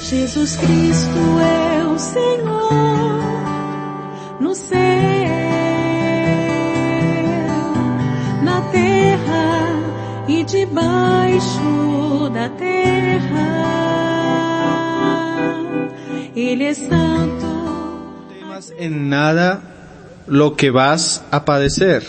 Jesus Cristo é o Senhor no céu, na terra e debaixo da terra. Ele é santo. No temas en nada lo que vas a padecer.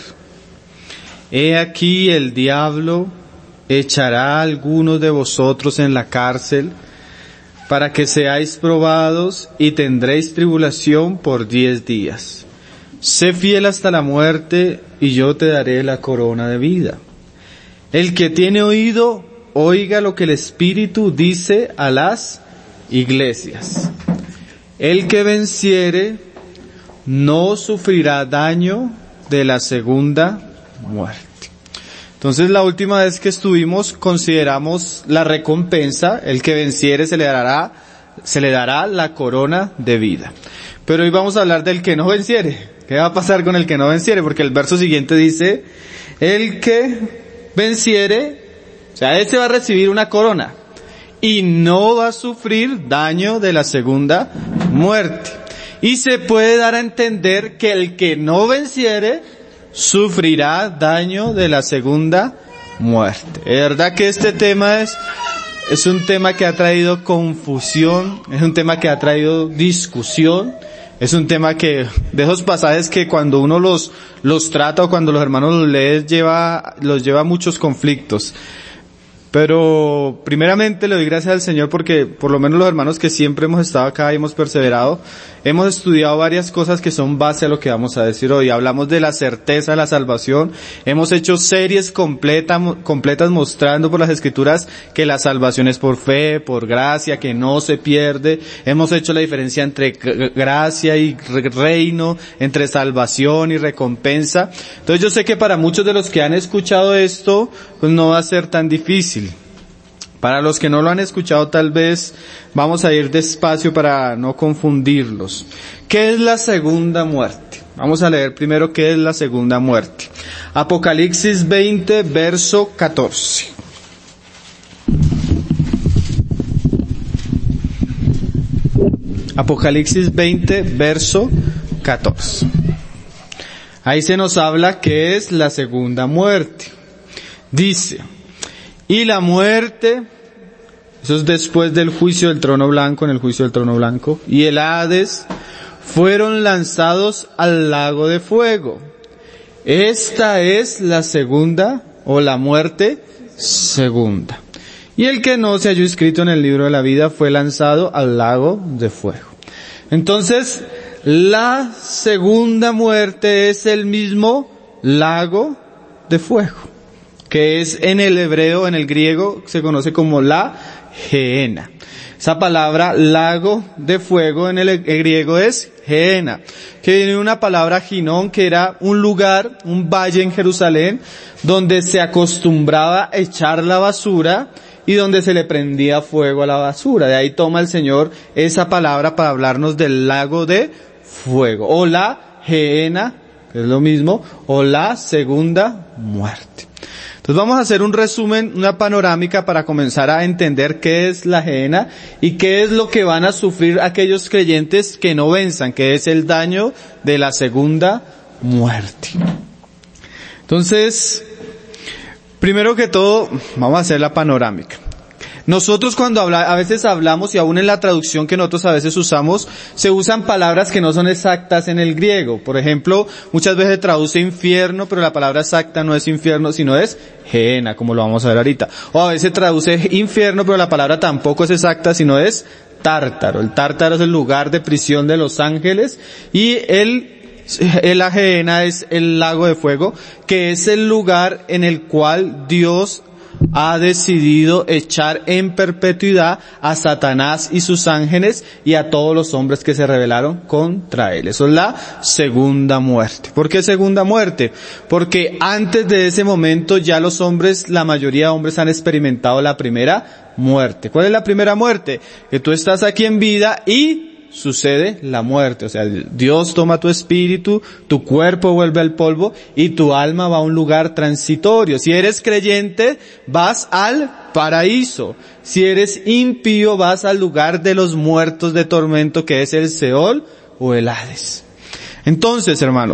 He aquí el diablo echará a algunos de vosotros en la cárcel para que seáis probados y tendréis tribulación por 10 días. Sé fiel hasta la muerte y yo te daré la corona de vida. El que tiene oído, oiga lo que el Espíritu dice a las iglesias. El que venciere no sufrirá daño de la segunda muerte. Entonces la última vez que estuvimos consideramos la recompensa, el que venciere se le dará la corona de vida. Pero hoy vamos a hablar del que no venciere. ¿Qué va a pasar con el que no venciere? Porque el verso siguiente dice, el que venciere, o sea, ese va a recibir una corona y no va a sufrir daño de la segunda muerte. Y se puede dar a entender que el que no venciere sufrirá daño de la segunda muerte. Es verdad que este tema es un tema que ha traído confusión, es un tema que ha traído discusión, es un tema que, de esos pasajes que cuando uno los trata o cuando los hermanos los leen, los lleva a muchos conflictos. Pero primeramente le doy gracias al Señor porque por lo menos los hermanos que siempre hemos estado acá y hemos perseverado, hemos estudiado varias cosas que son base a lo que vamos a decir hoy. Hablamos de la certeza de la salvación, hemos hecho series completas mostrando por las Escrituras que la salvación es por fe, por gracia, que no se pierde. Hemos hecho la diferencia entre gracia y reino, entre salvación y recompensa. Entonces yo sé que para muchos de los que han escuchado esto, pues no va a ser tan difícil. Para los que no lo han escuchado, tal vez vamos a ir despacio para no confundirlos. ¿Qué es la segunda muerte? Vamos a leer primero qué es la segunda muerte. Apocalipsis 20, verso 14. Apocalipsis 20, verso 14. Ahí se nos habla qué es la segunda muerte. Dice, y la muerte, eso es después del juicio del trono blanco, en el juicio del trono blanco, y el Hades fueron lanzados al lago de fuego. Esta es la segunda, o la muerte segunda. Y el que no se halló inscrito en el libro de la vida fue lanzado al lago de fuego. Entonces, la segunda muerte es el mismo lago de fuego, que es en el hebreo, en el griego, se conoce como la Gehenna. Esa palabra lago de fuego en el griego es Gehenna, que viene de una palabra Ginón, que era un lugar, un valle en Jerusalén, donde se acostumbraba a echar la basura y donde se le prendía fuego a la basura. De ahí toma el Señor esa palabra para hablarnos del lago de fuego, o la Gehenna, que es lo mismo, o la segunda muerte. Entonces vamos a hacer un resumen, una panorámica para comenzar a entender qué es la Gehenna y qué es lo que van a sufrir aquellos creyentes que no venzan, que es el daño de la segunda muerte. Entonces, primero que todo, vamos a hacer la panorámica. Nosotros cuando a veces hablamos, y aún en la traducción que nosotros a veces usamos, se usan palabras que no son exactas en el griego. Por ejemplo, muchas veces traduce infierno, pero la palabra exacta no es infierno, sino es Gehenna, como lo vamos a ver ahorita. O a veces traduce infierno, pero la palabra tampoco es exacta, sino es Tártaro. El Tártaro es el lugar de prisión de los ángeles, y la Gehenna es el lago de fuego, que es el lugar en el cual Dios ha decidido echar en perpetuidad a Satanás y sus ángeles y a todos los hombres que se rebelaron contra él. Eso es la segunda muerte. ¿Por qué segunda muerte? Porque antes de ese momento ya los hombres, la mayoría de hombres han experimentado la primera muerte. ¿Cuál es la primera muerte? Que tú estás aquí en vida y sucede la muerte. O sea, Dios toma tu espíritu, tu cuerpo vuelve al polvo y tu alma va a un lugar transitorio. Si eres creyente, vas al paraíso. Si eres impío, vas al lugar de los muertos de tormento, que es el Seol o el Hades. Entonces, hermano,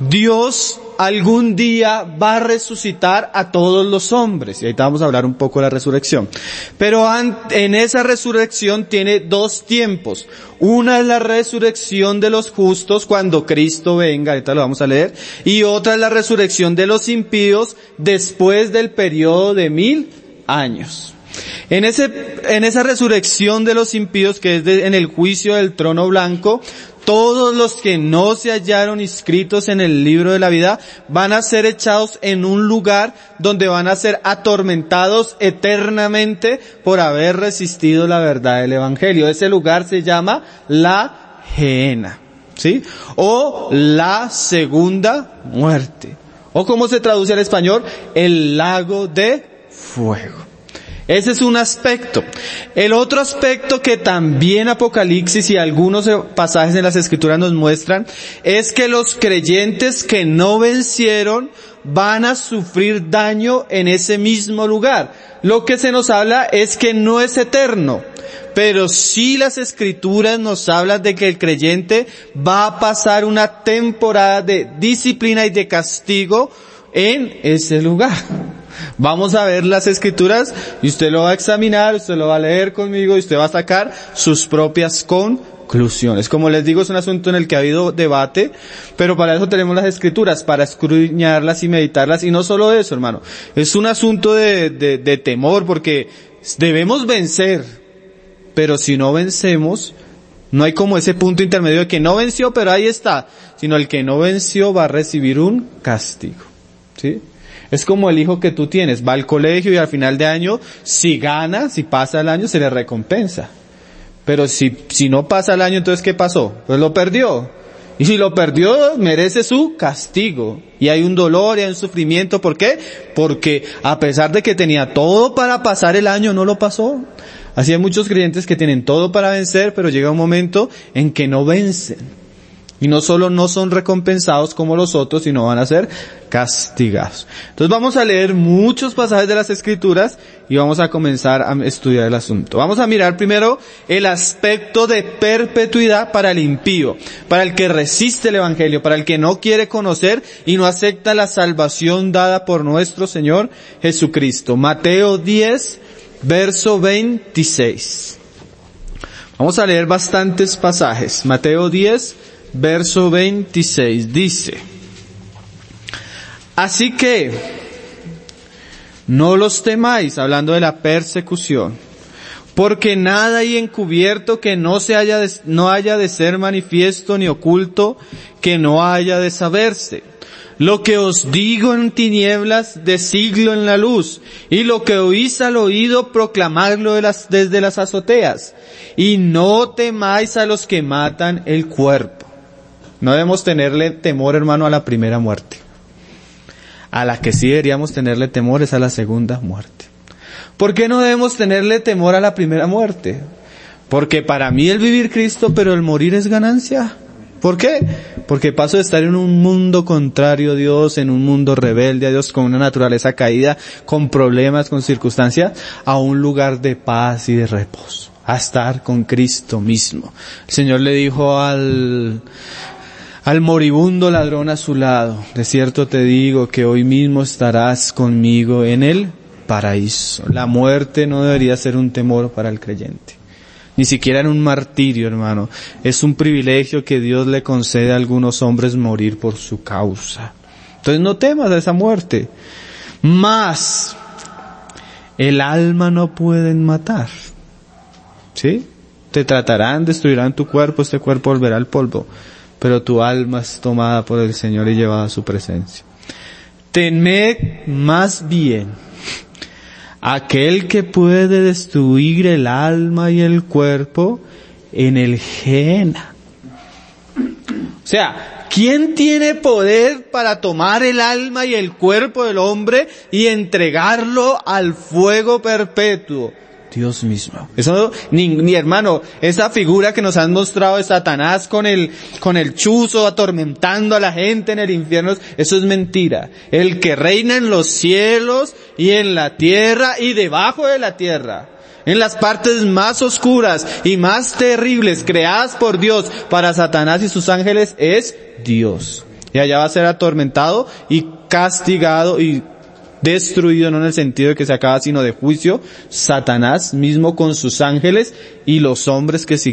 Dios algún día va a resucitar a todos los hombres. Y ahorita vamos a hablar un poco de la resurrección. Pero en esa resurrección tiene dos tiempos. Una es la resurrección de los justos cuando Cristo venga, ahorita lo vamos a leer. Y otra es la resurrección de los impíos después del periodo de 1000 años. En esa resurrección de los impíos, que es en el juicio del trono blanco, todos los que no se hallaron inscritos en el libro de la vida van a ser echados en un lugar donde van a ser atormentados eternamente por haber resistido la verdad del evangelio. Ese lugar se llama la Gehenna, ¿sí? O la segunda muerte. O como se traduce al español, el lago de fuego. Ese es un aspecto. El otro aspecto que también Apocalipsis y algunos pasajes en las Escrituras nos muestran es que los creyentes que no vencieron van a sufrir daño en ese mismo lugar. Lo que se nos habla es que no es eterno, pero sí las Escrituras nos hablan de que el creyente va a pasar una temporada de disciplina y de castigo en ese lugar. Vamos a ver las Escrituras y usted lo va a examinar, usted lo va a leer conmigo y usted va a sacar sus propias conclusiones. Como les digo, es un asunto en el que ha habido debate, pero para eso tenemos las Escrituras, para escudriñarlas y meditarlas. Y no solo eso, hermano, es un asunto de temor, porque debemos vencer, pero si no vencemos, no hay como ese punto intermedio de que no venció, pero ahí está, sino el que no venció va a recibir un castigo, ¿sí? Es como el hijo que tú tienes, va al colegio y al final de año, si gana, si pasa el año, se le recompensa. Pero si no pasa el año, entonces ¿qué pasó? Pues lo perdió. Y si lo perdió, merece su castigo. Y hay un dolor y hay un sufrimiento. ¿Por qué? Porque a pesar de que tenía todo para pasar el año, no lo pasó. Así hay muchos creyentes que tienen todo para vencer, pero llega un momento en que no vencen. Y no solo no son recompensados como los otros, sino van a ser castigados. Entonces vamos a leer muchos pasajes de las Escrituras y vamos a comenzar a estudiar el asunto. Vamos a mirar primero el aspecto de perpetuidad para el impío, para el que resiste el Evangelio, para el que no quiere conocer y no acepta la salvación dada por nuestro Señor Jesucristo. Mateo 10, verso 26. Vamos a leer bastantes pasajes. Mateo 10, verso 26 dice: así que no los temáis, hablando de la persecución, porque nada hay encubierto que no haya de ser manifiesto, ni oculto que no haya de saberse. Lo que os digo en tinieblas, decidlo en la luz, y lo que oís al oído, proclamadlo desde las azoteas. Y no temáis a los que matan el cuerpo. No debemos tenerle temor, hermano, a la primera muerte. A la que sí deberíamos tenerle temor es a la segunda muerte. ¿Por qué no debemos tenerle temor a la primera muerte? Porque para mí el vivir Cristo, pero el morir es ganancia. ¿Por qué? Porque paso de estar en un mundo contrario a Dios, en un mundo rebelde a Dios, con una naturaleza caída, con problemas, con circunstancias, a un lugar de paz y de reposo. A estar con Cristo mismo. El Señor le dijo al moribundo ladrón a su lado: de cierto te digo que hoy mismo estarás conmigo en el paraíso. La muerte no debería ser un temor para el creyente. Ni siquiera en un martirio, hermano. Es un privilegio que Dios le concede a algunos hombres morir por su causa. Entonces no temas a esa muerte. Mas el alma no pueden matar. ¿Sí? Te tratarán, destruirán tu cuerpo, este cuerpo volverá al polvo. Pero tu alma es tomada por el Señor y llevada a su presencia. Temed más bien aquel que puede destruir el alma y el cuerpo en el Gehenna. O sea, ¿quién tiene poder para tomar el alma y el cuerpo del hombre y entregarlo al fuego perpetuo? Dios mismo. Eso, ni hermano, esa figura que nos han mostrado de Satanás con el chuzo atormentando a la gente en el infierno, eso es mentira. El que reina en los cielos y en la tierra y debajo de la tierra, en las partes más oscuras y más terribles creadas por Dios para Satanás y sus ángeles, es Dios. Y allá va a ser atormentado y castigado y destruido, no en el sentido de que se acaba, sino de juicio, Satanás mismo con sus ángeles y los hombres que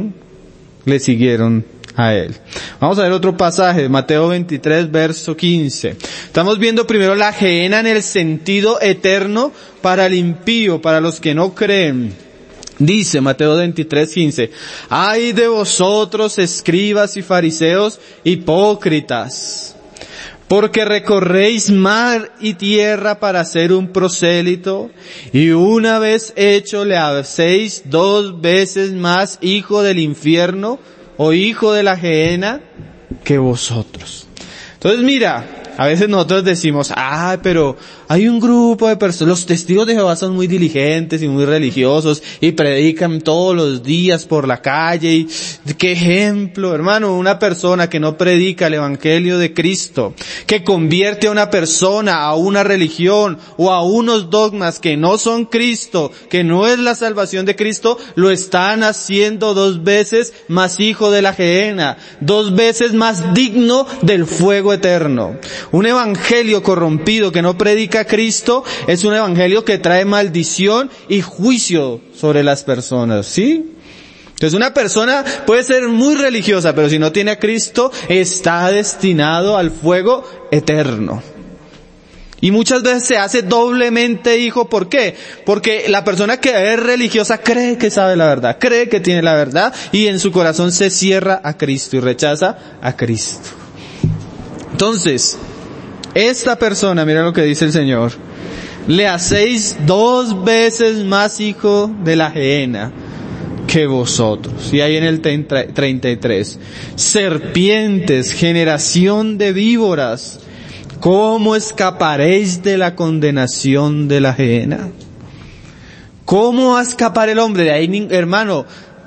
le siguieron a él. Vamos a ver otro pasaje, Mateo 23, verso 15. Estamos viendo primero la gehenna en el sentido eterno para el impío, para los que no creen. Dice Mateo 23, 15, ¡ay de vosotros, escribas y fariseos, hipócritas! Porque recorréis mar y tierra para ser un prosélito, y una vez hecho le hacéis 2 veces más hijo del infierno o hijo de la gehenna que vosotros. Entonces mira, a veces nosotros decimos, pero hay un grupo de personas, los testigos de Jehová son muy diligentes y muy religiosos y predican todos los días por la calle y qué ejemplo, hermano, una persona que no predica el evangelio de Cristo, que convierte a una persona a una religión o a unos dogmas que no son Cristo, que no es la salvación de Cristo, lo están haciendo 2 veces más hijo de la gehenna, 2 veces más digno del fuego eterno. Un evangelio corrompido que no predica a Cristo es un evangelio que trae maldición y juicio sobre las personas, ¿sí? Entonces una persona puede ser muy religiosa, pero si no tiene a Cristo, está destinado al fuego eterno. Y muchas veces se hace doblemente hijo, ¿por qué? Porque la persona que es religiosa cree que sabe la verdad, cree que tiene la verdad, y en su corazón se cierra a Cristo y rechaza a Cristo. Entonces, esta persona, mira lo que dice el Señor, le hacéis 2 veces más hijo de la gehenna que vosotros. Y ahí en el 33, serpientes, generación de víboras, ¿cómo escaparéis de la condenación de la gehenna? ¿Cómo va a escapar el hombre? De ahí, hermano,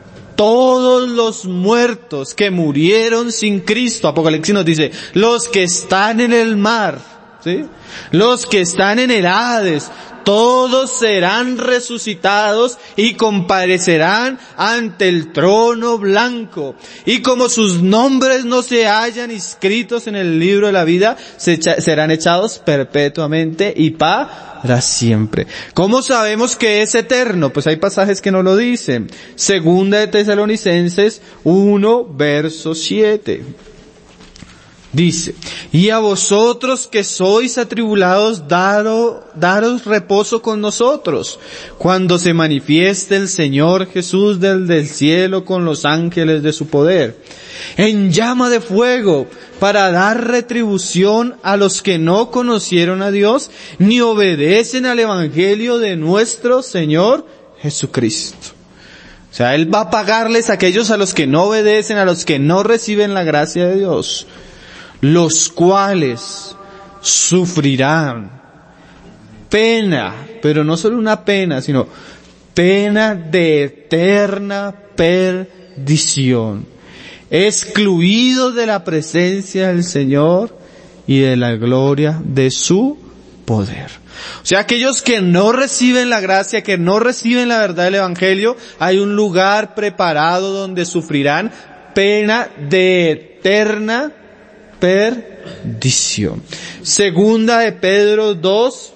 todos los muertos que murieron sin Cristo, Apocalipsis nos dice, los que están en el mar, ¿sí? Los que están en el Hades, todos serán resucitados y comparecerán ante el trono blanco. Y como sus nombres no se hallan inscritos en el libro de la vida, serán echados perpetuamente y para siempre. ¿Cómo sabemos que es eterno? Pues hay pasajes que no lo dicen. Segunda de Tesalonicenses 1, verso 7. Dice, y a vosotros que sois atribulados, daros reposo con nosotros, cuando se manifieste el Señor Jesús del cielo con los ángeles de su poder, en llama de fuego, para dar retribución a los que no conocieron a Dios, ni obedecen al evangelio de nuestro Señor Jesucristo. O sea, Él va a pagarles a aquellos a los que no obedecen, a los que no reciben la gracia de Dios, los cuales sufrirán pena, pero no solo una pena, sino pena de eterna perdición, excluidos de la presencia del Señor y de la gloria de su poder. O sea, aquellos que no reciben la gracia, que no reciben la verdad del Evangelio, hay un lugar preparado donde sufrirán pena de eterna perdición. Segunda de Pedro 2,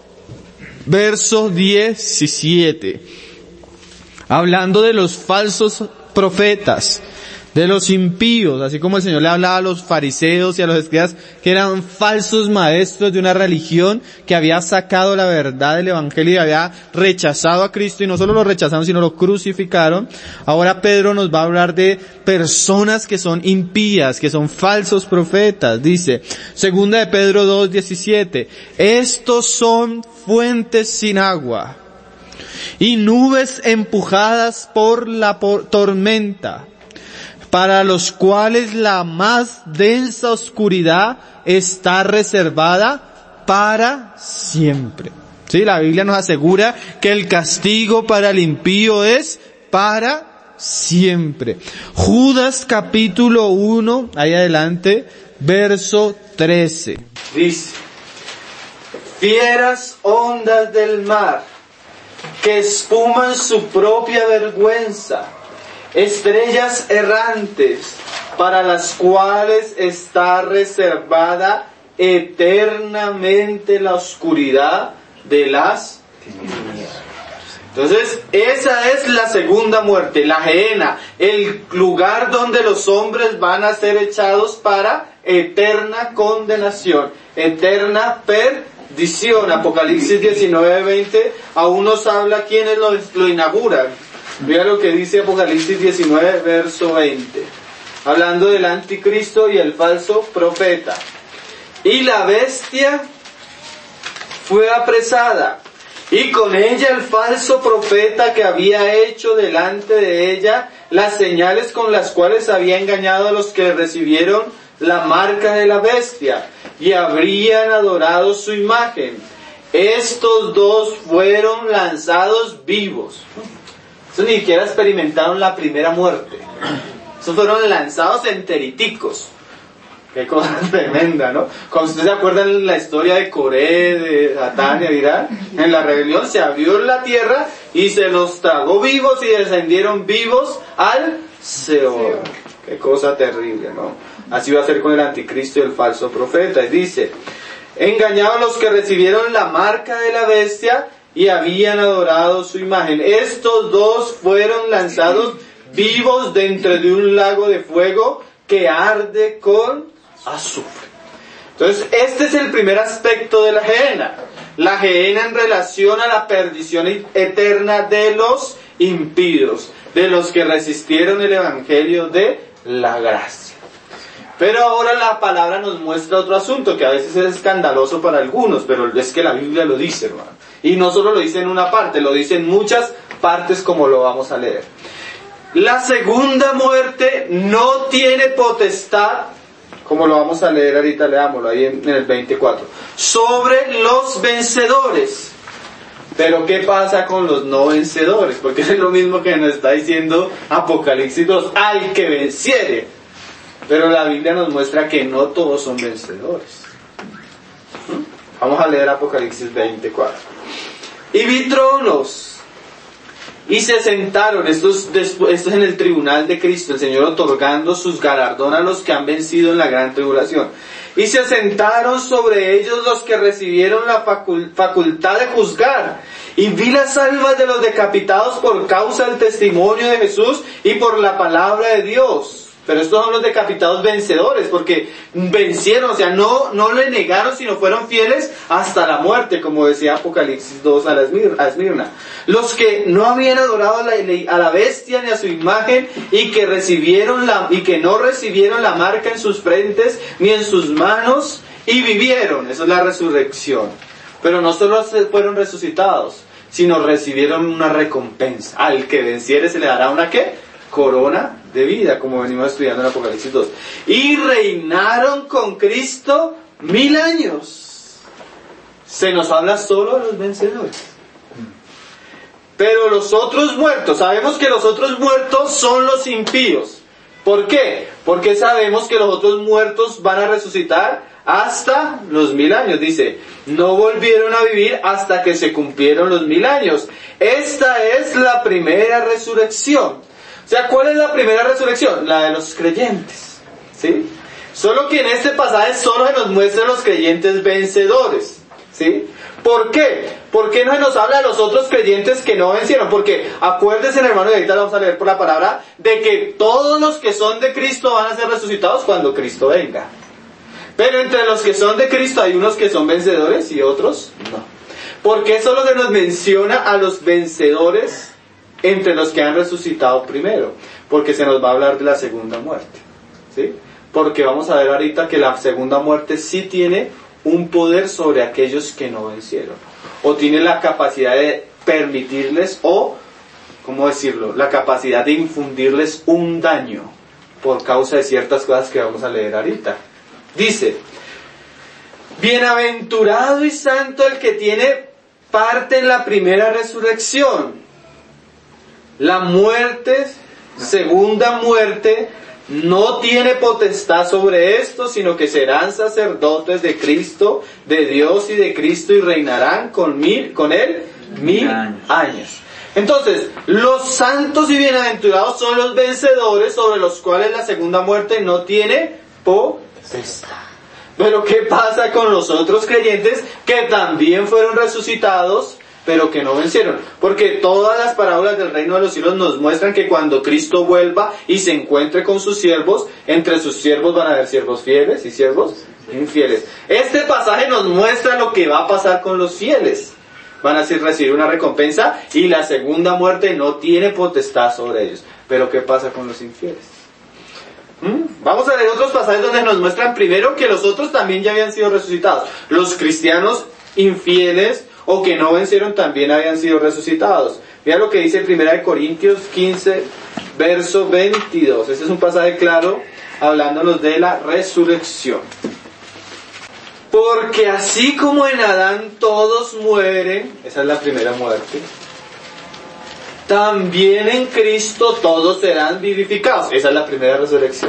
verso 17. Hablando de los falsos profetas, de los impíos, así como el Señor le hablaba a los fariseos y a los escribas que eran falsos maestros de una religión que había sacado la verdad del Evangelio y había rechazado a Cristo, y no solo lo rechazaron sino lo crucificaron. Ahora Pedro nos va a hablar de personas que son impías, que son falsos profetas. Dice, segunda de Pedro 2:17, estos son fuentes sin agua y nubes empujadas por la tormenta, para los cuales la más densa oscuridad está reservada para siempre. Sí, la Biblia nos asegura que el castigo para el impío es para siempre. Judas capítulo 1, ahí adelante, verso 13. Dice: fieras ondas del mar, que espuman su propia vergüenza, estrellas errantes, para las cuales está reservada eternamente la oscuridad de las tinieblas. Entonces, esa es la segunda muerte, la Gehenna, el lugar donde los hombres van a ser echados para eterna condenación, eterna perdición. Apocalipsis 19:20 aún nos habla quienes lo inauguran. Vea lo que dice Apocalipsis 19, verso 20. Hablando del anticristo y el falso profeta. Y la bestia fue apresada, y con ella el falso profeta que había hecho delante de ella las señales con las cuales había engañado a los que recibieron la marca de la bestia y habrían adorado su imagen. Estos dos fueron lanzados vivos. Estos ni siquiera experimentaron la primera muerte. Estos fueron lanzados enteriticos. Qué cosa tremenda, ¿no? Como ustedes se acuerdan la historia de Coré, de Datán y Abiram, en la rebelión se abrió la tierra y se los tragó vivos y descendieron vivos al Seol. Qué cosa terrible, ¿no? Así va a ser con el anticristo y el falso profeta. Y dice: engañados los que recibieron la marca de la bestia y habían adorado su imagen. Estos dos fueron lanzados vivos dentro de un lago de fuego que arde con azufre. Entonces, este es el primer aspecto de la Gehenna. La Gehenna en relación a la perdición eterna de los impíos, de los que resistieron el evangelio de la gracia. Pero ahora la palabra nos muestra otro asunto que a veces es escandaloso para algunos, pero es que la Biblia lo dice, hermano. Y no solo lo dice en una parte, lo dice en muchas partes, como lo vamos a leer. La segunda muerte no tiene potestad, como lo vamos a leer ahorita, leámoslo ahí en el 24, sobre los vencedores. Pero ¿qué pasa con los no vencedores? Porque es lo mismo que nos está diciendo Apocalipsis 2, al que venciere. Pero la Biblia nos muestra que no todos son vencedores. Vamos a leer Apocalipsis 24. Y vi tronos, y se sentaron, esto es en el tribunal de Cristo, el Señor otorgando sus galardones a los que han vencido en la gran tribulación. Y se sentaron sobre ellos los que recibieron la facultad de juzgar. Y vi las almas de los decapitados por causa del testimonio de Jesús y por la palabra de Dios. Pero estos son los decapitados vencedores, porque vencieron, o sea, no le negaron, sino fueron fieles hasta la muerte, como decía Apocalipsis 2 a Esmirna. Los que no habían adorado a la bestia ni a su imagen, y que no recibieron la marca en sus frentes ni en sus manos, y vivieron. Eso es la resurrección. Pero no solo fueron resucitados, sino recibieron una recompensa. Al que venciere se le dará una ¿qué? Corona de vida, como venimos estudiando en Apocalipsis 2. Y reinaron con Cristo 1000 años. Se nos habla solo de los vencedores. Pero los otros muertos, sabemos que los otros muertos son los impíos. ¿Por qué? Porque sabemos que los otros muertos van a resucitar hasta los 1000 años. Dice, no volvieron a vivir hasta que se cumplieron los 1000 años. Esta es la primera resurrección. O sea, ¿cuál es la primera resurrección? La de los creyentes, ¿sí? Solo que en este pasaje solo se nos muestra a los creyentes vencedores, ¿sí? ¿Por qué? ¿Por qué no se nos habla de los otros creyentes que no vencieron? Porque acuérdense, hermano, y ahorita lo vamos a leer por la palabra, de que todos los que son de Cristo van a ser resucitados cuando Cristo venga. Pero entre los que son de Cristo hay unos que son vencedores y otros no. ¿Por qué solo se nos menciona a los vencedores entre los que han resucitado primero? Porque se nos va a hablar de la segunda muerte, ¿sí? Porque vamos a ver ahorita que la segunda muerte sí tiene un poder sobre aquellos que no vencieron, o tiene la capacidad de permitirles, o, ¿cómo decirlo?, la capacidad de infundirles un daño por causa de ciertas cosas que vamos a leer ahorita. Dice, bienaventurado y santo el que tiene parte en la primera resurrección. La muerte, segunda muerte, no tiene potestad sobre esto, sino que serán sacerdotes de Cristo, de Dios y de Cristo, y reinarán con Él 1000 años. Entonces, los santos y bienaventurados son los vencedores sobre los cuales la segunda muerte no tiene potestad. Pero ¿qué pasa con los otros creyentes que también fueron resucitados, pero que no vencieron? Porque todas las parábolas del reino de los cielos nos muestran que cuando Cristo vuelva y se encuentre con sus siervos, entre sus siervos van a haber siervos fieles y siervos infieles. Este pasaje nos muestra lo que va a pasar con los fieles. Van a recibir una recompensa y la segunda muerte no tiene potestad sobre ellos. Pero ¿qué pasa con los infieles? Vamos a leer otros pasajes donde nos muestran primero que los otros también ya habían sido resucitados. Los cristianos infieles o que no vencieron también habían sido resucitados. Mira lo que dice 1 Corintios 15, verso 22. Este es un pasaje claro hablándonos de la resurrección. Porque así como en Adán todos mueren, esa es la primera muerte, también en Cristo todos serán vivificados. Esa es la primera resurrección.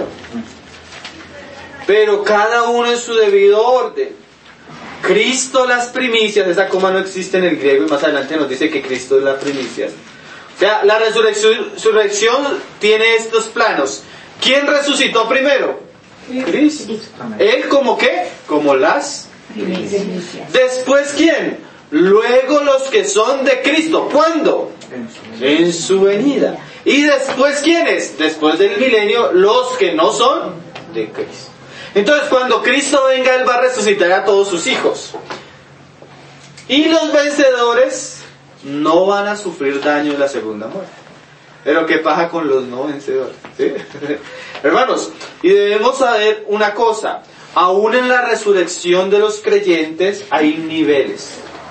Pero cada uno en su debido orden. Cristo las primicias, esa coma no existe en el griego y más adelante nos dice que Cristo es las primicias. O sea, la resurrección tiene estos planos. ¿Quién resucitó primero? Cristo. ¿Él como qué? Como las primicias. ¿Después quién? Luego los que son de Cristo. ¿Cuándo? En su venida. ¿Y después quiénes? Después del milenio, los que no son de Cristo. Entonces, cuando Cristo venga, Él va a resucitar a todos sus hijos. Y los vencedores no van a sufrir daño en la segunda muerte. Pero ¿qué pasa con los no vencedores? ¿Sí? Hermanos, y debemos saber una cosa. Aún en la resurrección de los creyentes hay niveles.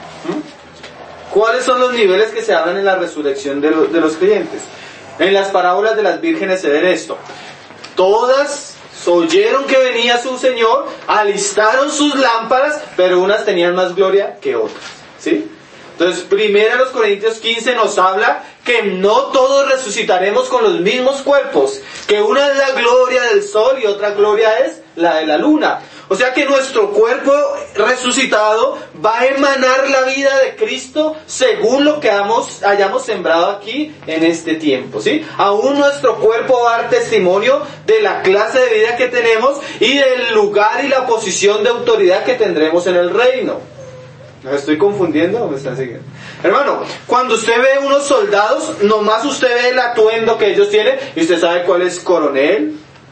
¿Cuáles son los niveles que se hablan en la resurrección de los creyentes? En las parábolas de las vírgenes se ve esto. Todas oyeron que venía su Señor, alistaron sus lámparas, pero unas tenían más gloria que otras. ¿Sí? Entonces, 1 Corintios 15 nos habla que no todos resucitaremos con los mismos cuerpos, que una es la gloria del sol y otra gloria es la de la luna. O sea que nuestro cuerpo resucitado va a emanar la vida de Cristo según lo que hayamos sembrado aquí en este tiempo, ¿sí? Aún nuestro cuerpo va a dar testimonio de la clase de vida que tenemos y del lugar y la posición de autoridad que tendremos en el reino. ¿Me estoy confundiendo o me están siguiendo? Hermano, cuando usted ve unos soldados, nomás usted ve el atuendo que ellos tienen y usted sabe cuál es coronel.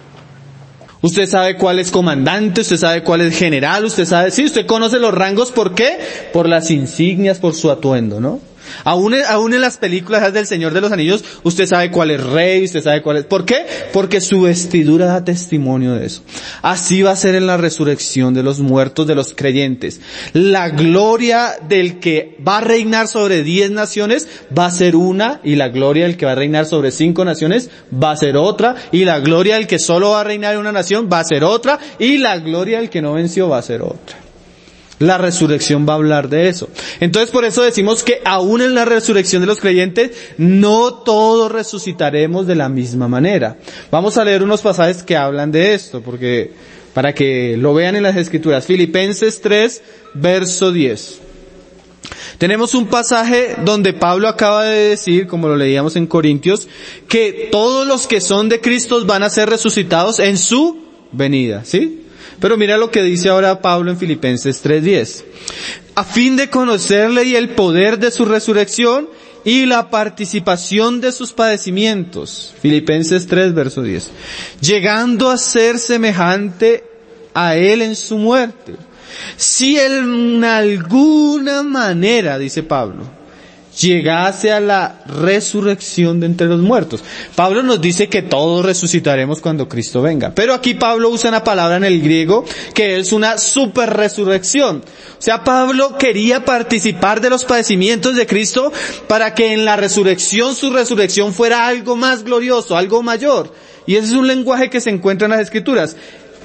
Usted sabe cuál es comandante, usted sabe cuál es general, usted sabe, sí, usted conoce los rangos, ¿por qué? Por las insignias, por su atuendo, ¿no? Aún en las películas del Señor de los Anillos, usted sabe cuál es rey, usted sabe cuál es... ¿Por qué? Porque su vestidura da testimonio de eso. Así va a ser en la resurrección de los muertos, de los creyentes. La gloria del que va a reinar sobre 10 naciones va a ser una, y la gloria del que va a reinar sobre 5 naciones va a ser otra, y la gloria del que solo va a reinar en una nación va a ser otra, y la gloria del que no venció va a ser otra. La resurrección va a hablar de eso. Entonces por eso decimos que aún en la resurrección de los creyentes, no todos resucitaremos de la misma manera. Vamos a leer unos pasajes que hablan de esto, porque para que lo vean en las Escrituras. Filipenses 3, verso 10. Tenemos un pasaje donde Pablo acaba de decir, como lo leíamos en Corintios, que todos los que son de Cristo van a ser resucitados en su venida, ¿sí? Pero mira lo que dice ahora Pablo en Filipenses 3:10. A fin de conocerle y el poder de su resurrección y la participación de sus padecimientos. Filipenses 3, verso 10. Llegando a ser semejante a él en su muerte. Si en alguna manera, dice Pablo, llegase a la resurrección de entre los muertos. Pablo nos dice que todos resucitaremos cuando Cristo venga. Pero aquí Pablo usa una palabra en el griego que es una super resurrección. O sea, Pablo quería participar de los padecimientos de Cristo para que en la resurrección, su resurrección fuera algo más glorioso, algo mayor. Y ese es un lenguaje que se encuentra en las Escrituras.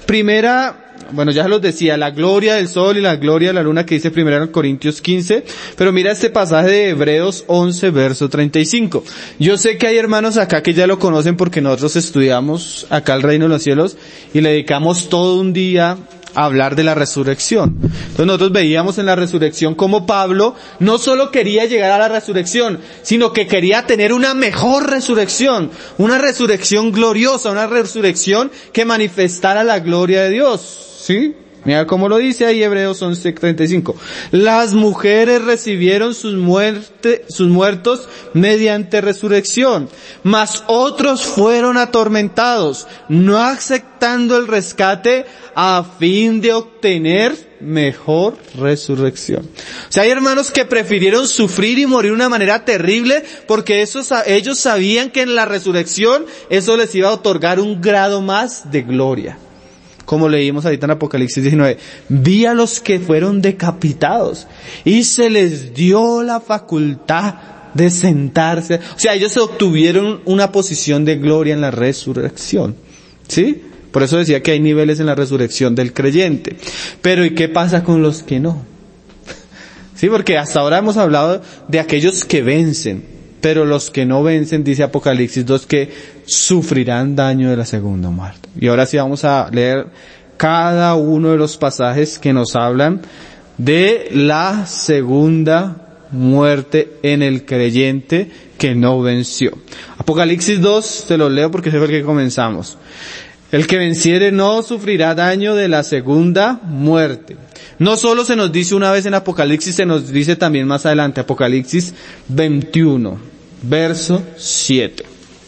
Ya los decía, la gloria del sol y la gloria de la luna que dice 1 Corintios 15, pero mira este pasaje de Hebreos 11, verso 35. Yo sé que hay hermanos acá que ya lo conocen porque nosotros estudiamos acá el reino de los cielos y le dedicamos todo un día a hablar de la resurrección. Entonces nosotros veíamos en la resurrección cómo Pablo no solo quería llegar a la resurrección, sino que quería tener una mejor resurrección, una resurrección gloriosa, una resurrección que manifestara la gloria de Dios. ¿Sí? Mira cómo lo dice ahí Hebreos 11:35. Las mujeres recibieron sus muertos mediante resurrección, mas otros fueron atormentados, no aceptando el rescate a fin de obtener mejor resurrección. O sea, hay hermanos que prefirieron sufrir y morir de una manera terrible porque ellos sabían que en la resurrección eso les iba a otorgar un grado más de gloria. Como leímos ahorita en Apocalipsis 19, vi a los que fueron decapitados y se les dio la facultad de sentarse. O sea, ellos obtuvieron una posición de gloria en la resurrección. ¿Sí? Por eso decía que hay niveles en la resurrección del creyente. Pero ¿y qué pasa con los que no? Sí, porque hasta ahora hemos hablado de aquellos que vencen. Pero los que no vencen, dice Apocalipsis 2, que sufrirán daño de la segunda muerte. Y ahora sí vamos a leer cada uno de los pasajes que nos hablan de la segunda muerte en el creyente que no venció. Apocalipsis 2, se los leo porque ese fue el que comenzamos. El que venciere no sufrirá daño de la segunda muerte. No solo se nos dice una vez en Apocalipsis, se nos dice también más adelante, Apocalipsis 21, verso 7.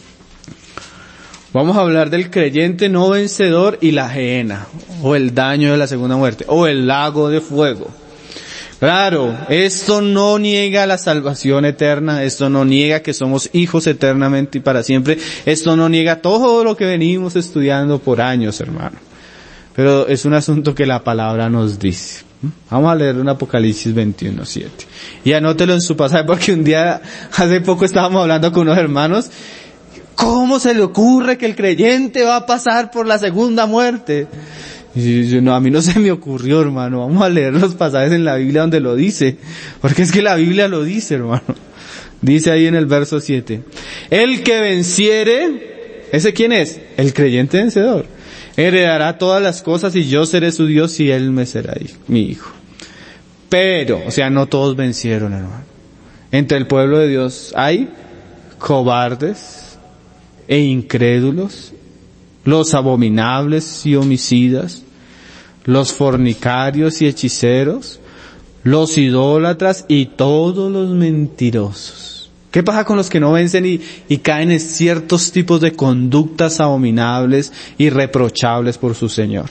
Vamos a hablar del creyente no vencedor y la gehenna, o el daño de la segunda muerte, o el lago de fuego. Claro, esto no niega la salvación eterna, esto no niega que somos hijos eternamente y para siempre, esto no niega todo lo que venimos estudiando por años, hermano. Pero es un asunto que la palabra nos dice. Vamos a leer un Apocalipsis 21, 7. Y anótelo en su pasaje porque un día, hace poco estábamos hablando con unos hermanos, ¿cómo se le ocurre que el creyente va a pasar por la segunda muerte? Y yo, no, a mí no se me ocurrió, hermano. Vamos a leer los pasajes en la Biblia donde lo dice. Porque es que la Biblia lo dice, hermano. Dice ahí en el verso 7. El que venciere, ¿ese quién es? El creyente vencedor. Heredará todas las cosas y yo seré su Dios y él me será mi hijo. Pero, o sea, no todos vencieron, hermano. Entre el pueblo de Dios hay cobardes e incrédulos, los abominables y homicidas, los fornicarios y hechiceros, los idólatras y todos los mentirosos. ¿Qué pasa con los que no vencen y caen en ciertos tipos de conductas abominables y reprochables por su Señor?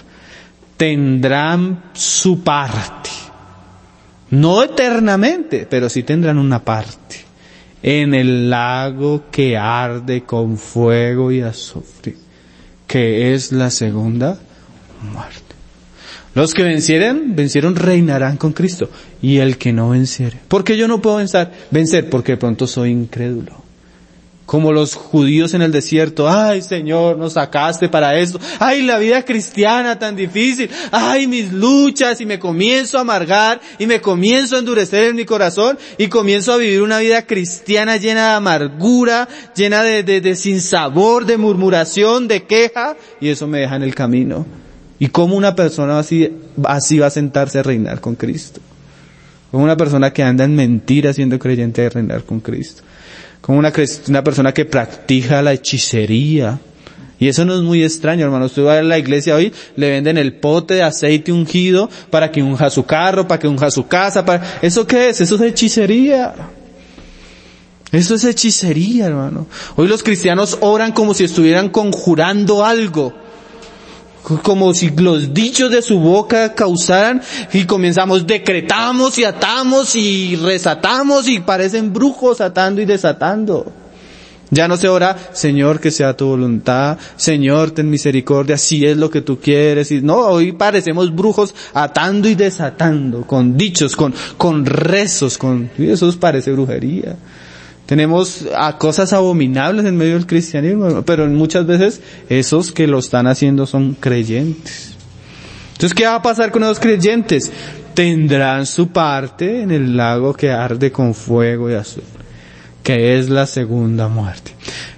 Tendrán su parte. No eternamente, pero sí tendrán una parte. En el lago que arde con fuego y azufre, que es la segunda muerte. Los que vencieron reinarán con Cristo. Y el que no venciere. ¿Por qué yo no puedo vencer? Porque de pronto soy incrédulo. Como los judíos en el desierto. Ay, Señor, nos sacaste para esto. Ay, la vida cristiana tan difícil. Ay, mis luchas. Y me comienzo a amargar. Y me comienzo a endurecer en mi corazón. Y comienzo a vivir una vida cristiana llena de amargura. Llena de sinsabor, de murmuración, de queja. Y eso me deja en el camino. ¿Y cómo una persona así va a sentarse a reinar con Cristo? Como una persona que anda en mentira siendo creyente de reinar con Cristo. Como una persona que practica la hechicería. Y eso no es muy extraño, hermano. Usted va a la iglesia hoy, le venden el pote de aceite ungido para que unja su carro, para que unja su casa. ¿Eso qué es? Eso es hechicería. Eso es hechicería, hermano. Hoy los cristianos oran como si estuvieran conjurando algo. Como si los dichos de su boca causaran y comenzamos, decretamos y atamos y resatamos y parecen brujos atando y desatando. Ya no se ora, Señor, que sea tu voluntad, Señor, ten misericordia, si es lo que tú quieres. Y no, hoy parecemos brujos atando y desatando, con dichos, con rezos, eso parece brujería. Tenemos a cosas abominables en medio del cristianismo, pero muchas veces esos que lo están haciendo son creyentes. Entonces, ¿qué va a pasar con los creyentes? Tendrán su parte en el lago que arde con fuego y azufre, que es la segunda muerte.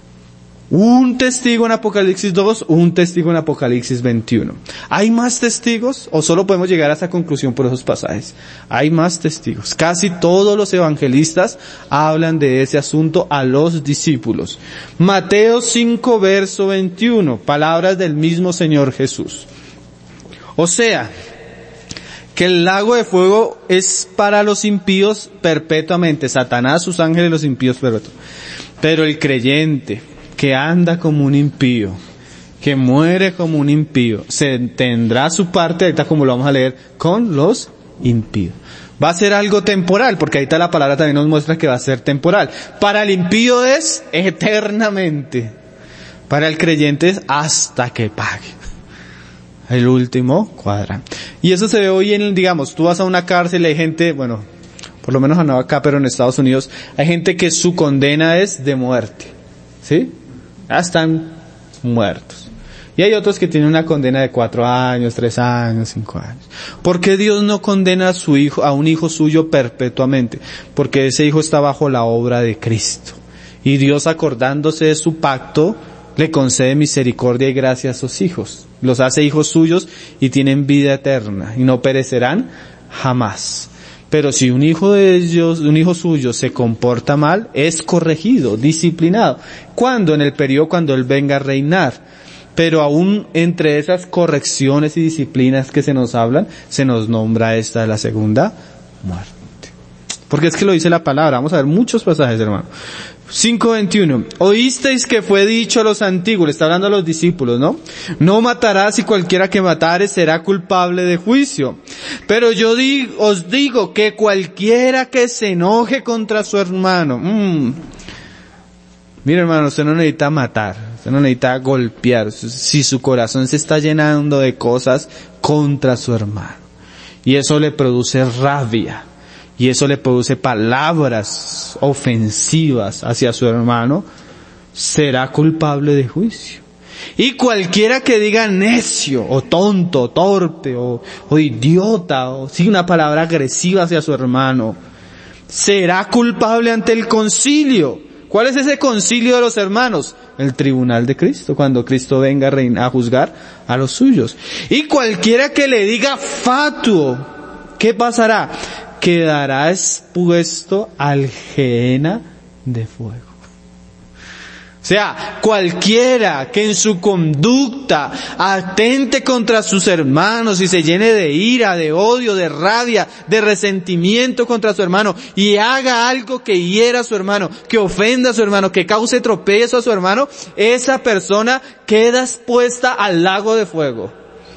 Un testigo en Apocalipsis 2, un testigo en Apocalipsis 21. ¿Hay más testigos o solo podemos llegar a esa conclusión por esos pasajes? Hay más testigos. Casi todos los evangelistas hablan de ese asunto a los discípulos. Mateo 5, verso 21, palabras del mismo Señor Jesús. O sea, que el lago de fuego es para los impíos perpetuamente. Satanás, sus ángeles, los impíos perpetuamente. Pero el creyente que anda como un impío, que muere como un impío, se tendrá su parte, ahorita como lo vamos a leer, con los impíos. Va a ser algo temporal, porque ahorita la palabra también nos muestra que va a ser temporal. Para el impío es eternamente. Para el creyente es hasta que pague. El último cuadrante. Y eso se ve hoy en, digamos, tú vas a una cárcel y hay gente, bueno, por lo menos no acá, pero en Estados Unidos, hay gente que su condena es de muerte. ¿Sí? Ya están muertos. Y hay otros que tienen una condena de 4 años, 3 años, 5 años. ¿Por qué Dios no condena a su hijo, a un hijo suyo perpetuamente? Porque ese hijo está bajo la obra de Cristo. Y Dios, acordándose de su pacto, le concede misericordia y gracia a sus hijos. Los hace hijos suyos y tienen vida eterna y no perecerán jamás. Pero si un hijo de ellos, un hijo suyo se comporta mal, es corregido, disciplinado. ¿Cuándo? En el periodo cuando él venga a reinar. Pero aún entre esas correcciones y disciplinas que se nos hablan, se nos nombra esta de la segunda muerte. Porque es que lo dice la palabra. Vamos a ver muchos pasajes, hermano. 5:21. Oísteis que fue dicho a los antiguos, le está hablando a los discípulos, ¿no? No matarás, y cualquiera que matare será culpable de juicio. Pero yo os digo que cualquiera que se enoje contra su hermano, mire, hermano, usted no necesita matar, usted no necesita golpear, si su corazón se está llenando de cosas contra su hermano, y eso le produce rabia, y eso le produce palabras ofensivas hacia su hermano, será culpable de juicio. Y cualquiera que diga necio, o tonto, o torpe, o idiota, o sí, una palabra agresiva hacia su hermano, será culpable ante el concilio. ¿Cuál es ese concilio de los hermanos? El tribunal de Cristo, cuando Cristo venga a juzgar a los suyos. Y cualquiera que le diga fatuo, ¿qué pasará? Quedará expuesto al Gehenna de fuego. O sea, cualquiera que en su conducta atente contra sus hermanos y se llene de ira, de odio, de rabia, de resentimiento contra su hermano y haga algo que hiera a su hermano, que ofenda a su hermano, que cause tropiezo a su hermano, esa persona queda expuesta al lago de fuego.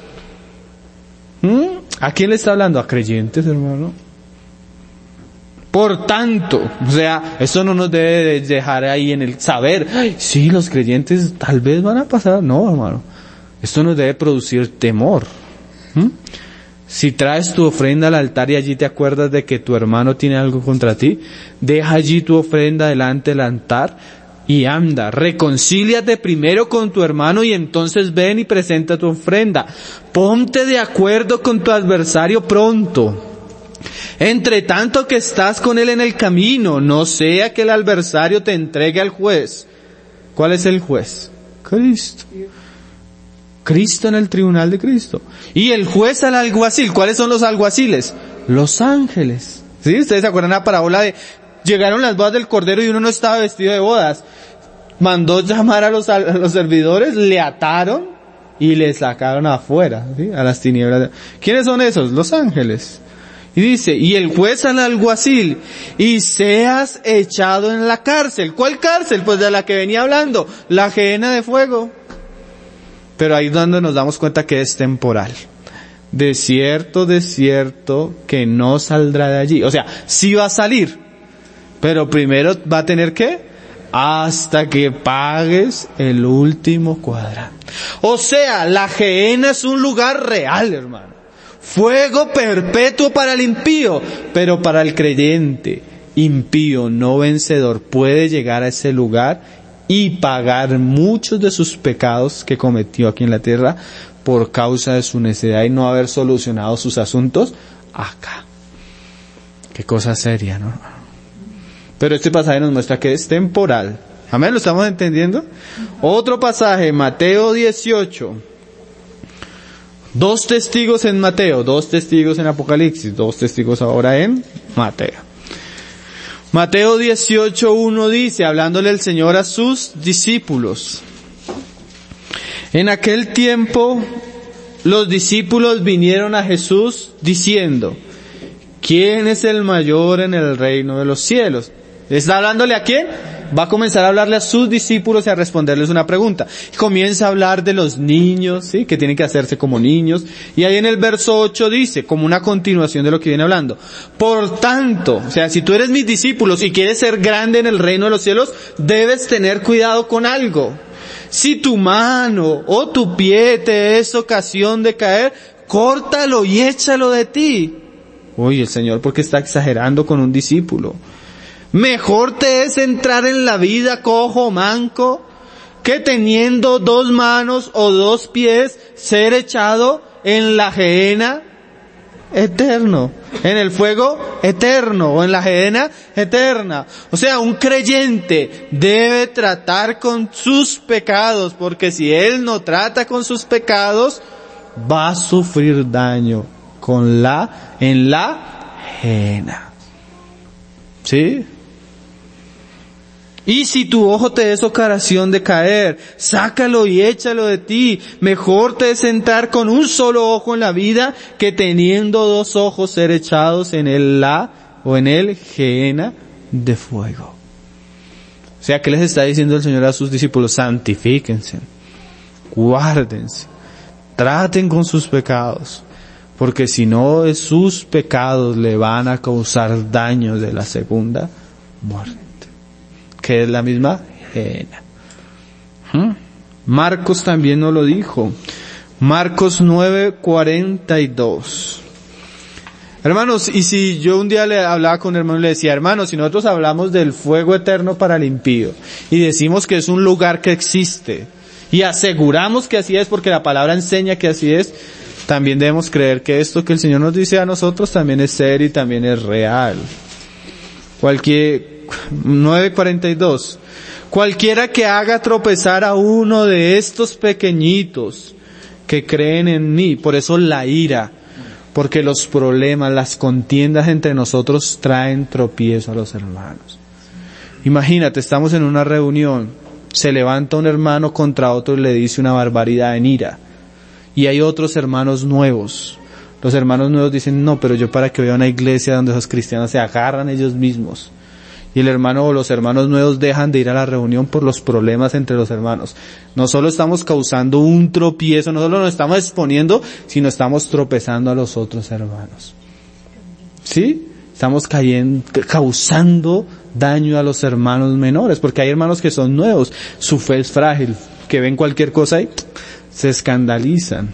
¿A quién le está hablando? ¿A creyentes, hermano? Por tanto, o sea, eso no nos debe dejar ahí en el saber, sí, los creyentes tal vez van a pasar. No, hermano, esto nos debe producir temor. Si traes tu ofrenda al altar y allí te acuerdas de que tu hermano tiene algo contra ti, deja allí tu ofrenda delante del altar y anda, reconcíliate primero con tu hermano y entonces ven y presenta tu ofrenda. Ponte de acuerdo con tu adversario pronto. Entre tanto que estás con él en el camino, no sea que el adversario te entregue al juez. ¿Cuál es el juez? Cristo. Cristo en el tribunal de Cristo. Y el juez al alguacil. ¿Cuáles son los alguaciles? Los ángeles. ¿Sí? Ustedes se acuerdan la parábola de llegaron las bodas del Cordero y uno no estaba vestido de bodas. Mandó llamar a los servidores, le ataron y le sacaron afuera, ¿sí? A las tinieblas. ¿Quiénes son esos? Los ángeles. Y dice, y el juez al alguacil, y seas echado en la cárcel. ¿Cuál cárcel? Pues de la que venía hablando, la Gehenna de fuego. Pero ahí es donde nos damos cuenta que es temporal. De cierto que no saldrá de allí. O sea, sí va a salir, pero primero va a tener que, hasta que pagues el último cuadrante. O sea, la Gehenna es un lugar real, hermano. Fuego perpetuo para el impío, pero para el creyente impío, no vencedor, puede llegar a ese lugar y pagar muchos de sus pecados que cometió aquí en la tierra por causa de su necedad y no haber solucionado sus asuntos acá. Qué cosa seria, ¿no? Pero este pasaje nos muestra que es temporal. Amén, ¿lo estamos entendiendo? Otro pasaje, Mateo 18. 2 testigos en Mateo, 2 testigos en Apocalipsis, 2 testigos ahora en Mateo. Mateo 18:1 dice, hablándole el Señor a sus discípulos: en aquel tiempo los discípulos vinieron a Jesús diciendo, ¿quién es el mayor en el reino de los cielos? ¿Está hablándole a quién? Va a comenzar a hablarle a sus discípulos y a responderles una pregunta. Comienza a hablar de los niños, ¿sí? Que tienen que hacerse como niños. Y ahí en el verso 8 dice, como una continuación de lo que viene hablando: por tanto, o sea, si tú eres mis discípulos y quieres ser grande en el reino de los cielos, debes tener cuidado con algo. Si tu mano o tu pie te es ocasión de caer, córtalo y échalo de ti. Uy, el Señor, ¿por qué está exagerando con un discípulo? Mejor te es entrar en la vida cojo o manco, que teniendo 2 manos o 2 pies, ser echado en la gehenna eterno, en el fuego eterno o en la gehenna eterna. O sea, un creyente debe tratar con sus pecados, porque si él no trata con sus pecados, va a sufrir daño en la gehenna. ¿Sí? Y si tu ojo te es ocasión de caer, sácalo y échalo de ti. Mejor te es entrar con un solo ojo en la vida, que teniendo 2 ojos ser echados en el gehenna de fuego. O sea, ¿qué les está diciendo el Señor a sus discípulos? Santifíquense, guárdense, traten con sus pecados, porque si no, sus pecados le van a causar daños de la segunda muerte, que es la misma gehenna. Marcos también nos lo dijo. Marcos 9:42. Hermanos, y si yo un día le hablaba con un hermano y le decía, hermanos, si nosotros hablamos del fuego eterno para el impío y decimos que es un lugar que existe y aseguramos que así es porque la palabra enseña que así es, también debemos creer que esto que el Señor nos dice a nosotros también es serio y también es real. 9:42. Cualquiera que haga tropezar a uno de estos pequeñitos que creen en mí, por eso la ira, porque los problemas, las contiendas entre nosotros traen tropiezo a los hermanos. Imagínate, estamos en una reunión, se levanta un hermano contra otro y le dice una barbaridad en ira, y hay otros hermanos nuevos. Los hermanos nuevos dicen, no, pero yo para que vaya a una iglesia donde esos cristianos se agarran ellos mismos. Y el hermano o los hermanos nuevos dejan de ir a la reunión por los problemas entre los hermanos. No solo estamos causando un tropiezo, no solo nos estamos exponiendo, sino estamos tropezando a los otros hermanos. ¿Sí? Estamos causando daño a los hermanos menores, porque hay hermanos que son nuevos, su fe es frágil, que ven cualquier cosa y se escandalizan.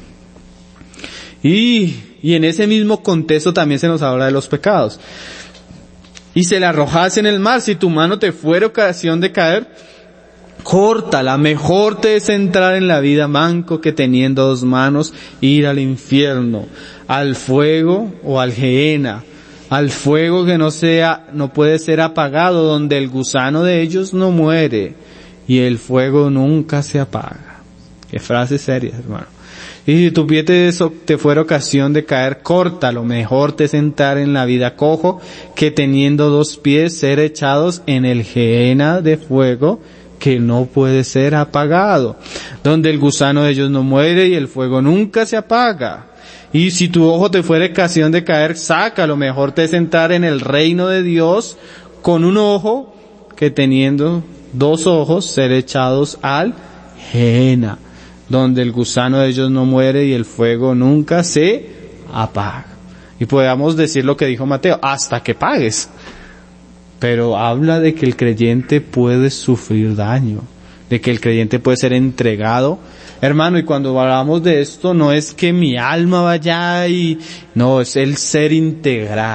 Y en ese mismo contexto también se nos habla de los pecados. Y se le arrojas en el mar, si tu mano te fuera ocasión de caer, córtala. Mejor te es entrar en la vida manco, que teniendo 2 manos ir al infierno, al fuego o al gehenna, al fuego que no puede ser apagado, donde el gusano de ellos no muere y el fuego nunca se apaga. Qué frase seria, hermano. Y si tu pie te fuera ocasión de caer, córtalo. Mejor te es entrar en la vida cojo, que teniendo 2 pies ser echados en el gehenna de fuego, que no puede ser apagado, donde el gusano de ellos no muere y el fuego nunca se apaga. Y si tu ojo te fuera ocasión de caer, sácalo. Mejor te es entrar en el reino de Dios con un ojo, que teniendo 2 ojos ser echados al gehenna, donde el gusano de ellos no muere y el fuego nunca se apaga. Y podemos decir lo que dijo Mateo, hasta que pagues. Pero habla de que el creyente puede sufrir daño, de que el creyente puede ser entregado. Hermano, y cuando hablamos de esto, no es que mi alma vaya y... No, es el ser integral.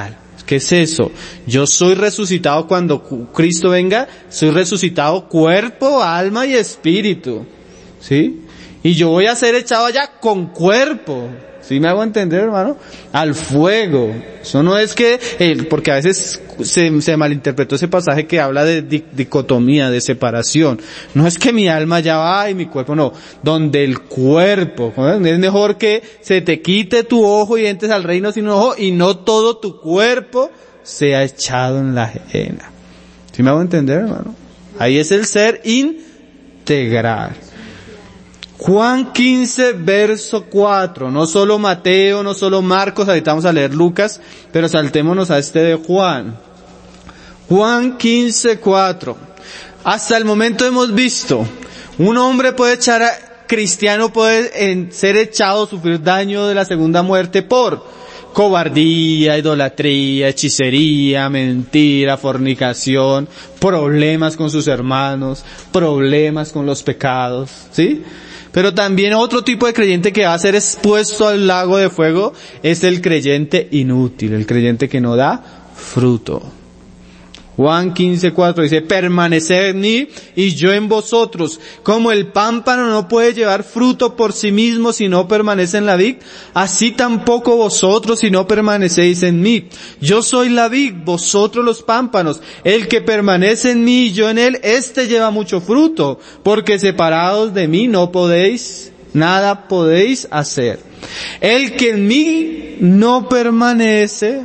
¿Qué es eso? Yo soy resucitado cuando Cristo venga, soy resucitado cuerpo, alma y espíritu. ¿Sí? Y yo voy a ser echado allá con cuerpo. ¿Sí me hago entender, hermano? Al fuego. Eso no es que, porque a veces se malinterpretó ese pasaje que habla de dicotomía, de separación. No es que mi alma ya va y mi cuerpo no. Donde el cuerpo, es mejor que se te quite tu ojo y entres al reino sin un ojo y no todo tu cuerpo sea echado en la gehenna. ¿Sí me hago entender, hermano? Ahí es el ser integral. Juan 15, verso 4, no solo Mateo, no solo Marcos, ahorita vamos a leer Lucas, pero saltémonos a este de Juan. Juan 15, 4. Hasta el momento hemos visto, un hombre cristiano puede ser echado, sufrir daño de la segunda muerte por cobardía, idolatría, hechicería, mentira, fornicación, problemas con sus hermanos, problemas con los pecados, ¿sí? Pero también otro tipo de creyente que va a ser expuesto al lago de fuego es el creyente inútil, el creyente que no da fruto. Juan 15:4 dice, permaneced en mí y yo en vosotros. Como el pámpano no puede llevar fruto por sí mismo si no permanece en la vid, así tampoco vosotros si no permanecéis en mí. Yo soy la vid, vosotros los pámpanos. El que permanece en mí y yo en él, éste lleva mucho fruto, porque separados de mí nada podéis hacer. El que en mí no permanece,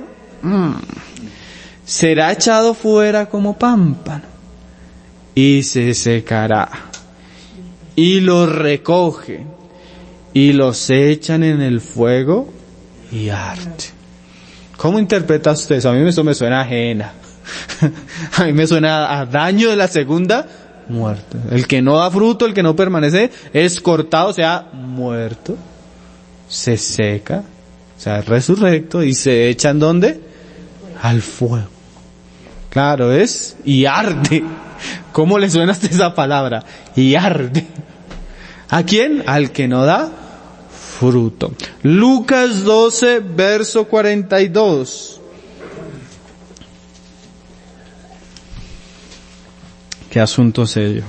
será echado fuera como pámpano y se secará, y los recoge y los echan en el fuego y arde. ¿Cómo interpreta usted eso? A mí eso me suena ajena. A mí me suena a daño de la segunda muerte. El que no da fruto, el que no permanece, es cortado, o sea, muerto, se seca, o sea, resurrecto, y se echan ¿dónde? Al fuego. Claro, y arde. ¿Cómo le suena a usted esa palabra? Y arde. ¿A quién? Al que no da fruto. Lucas 12, verso 42. Qué asunto serio.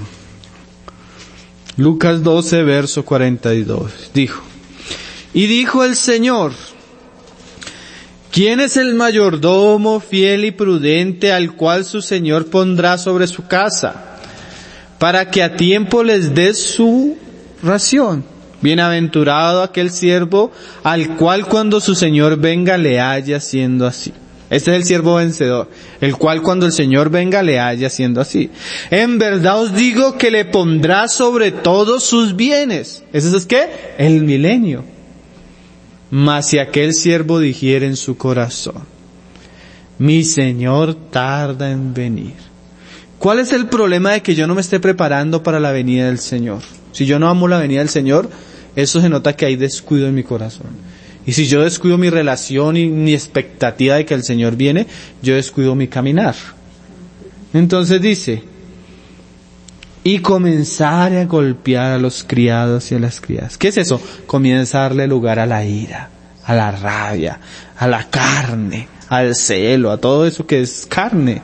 Lucas 12, verso 42. Y dijo el Señor, ¿quién es el mayordomo fiel y prudente al cual su señor pondrá sobre su casa, para que a tiempo les dé su ración? Bienaventurado aquel siervo al cual cuando su señor venga le haya haciendo así. Este es el siervo vencedor, el cual cuando el Señor venga le haya haciendo así. En verdad os digo que le pondrá sobre todos sus bienes. ¿Eso es qué? El milenio. Mas si aquel siervo dijere en su corazón, mi Señor tarda en venir. ¿Cuál es el problema de que yo no me esté preparando para la venida del Señor? Si yo no amo la venida del Señor, eso se nota que hay descuido en mi corazón. Y si yo descuido mi relación y mi expectativa de que el Señor viene, yo descuido mi caminar. Entonces dice, y comenzaré a golpear a los criados y a las criadas. ¿Qué es eso? Comienza a darle lugar a la ira, a la rabia, a la carne, al celo, a todo eso que es carne.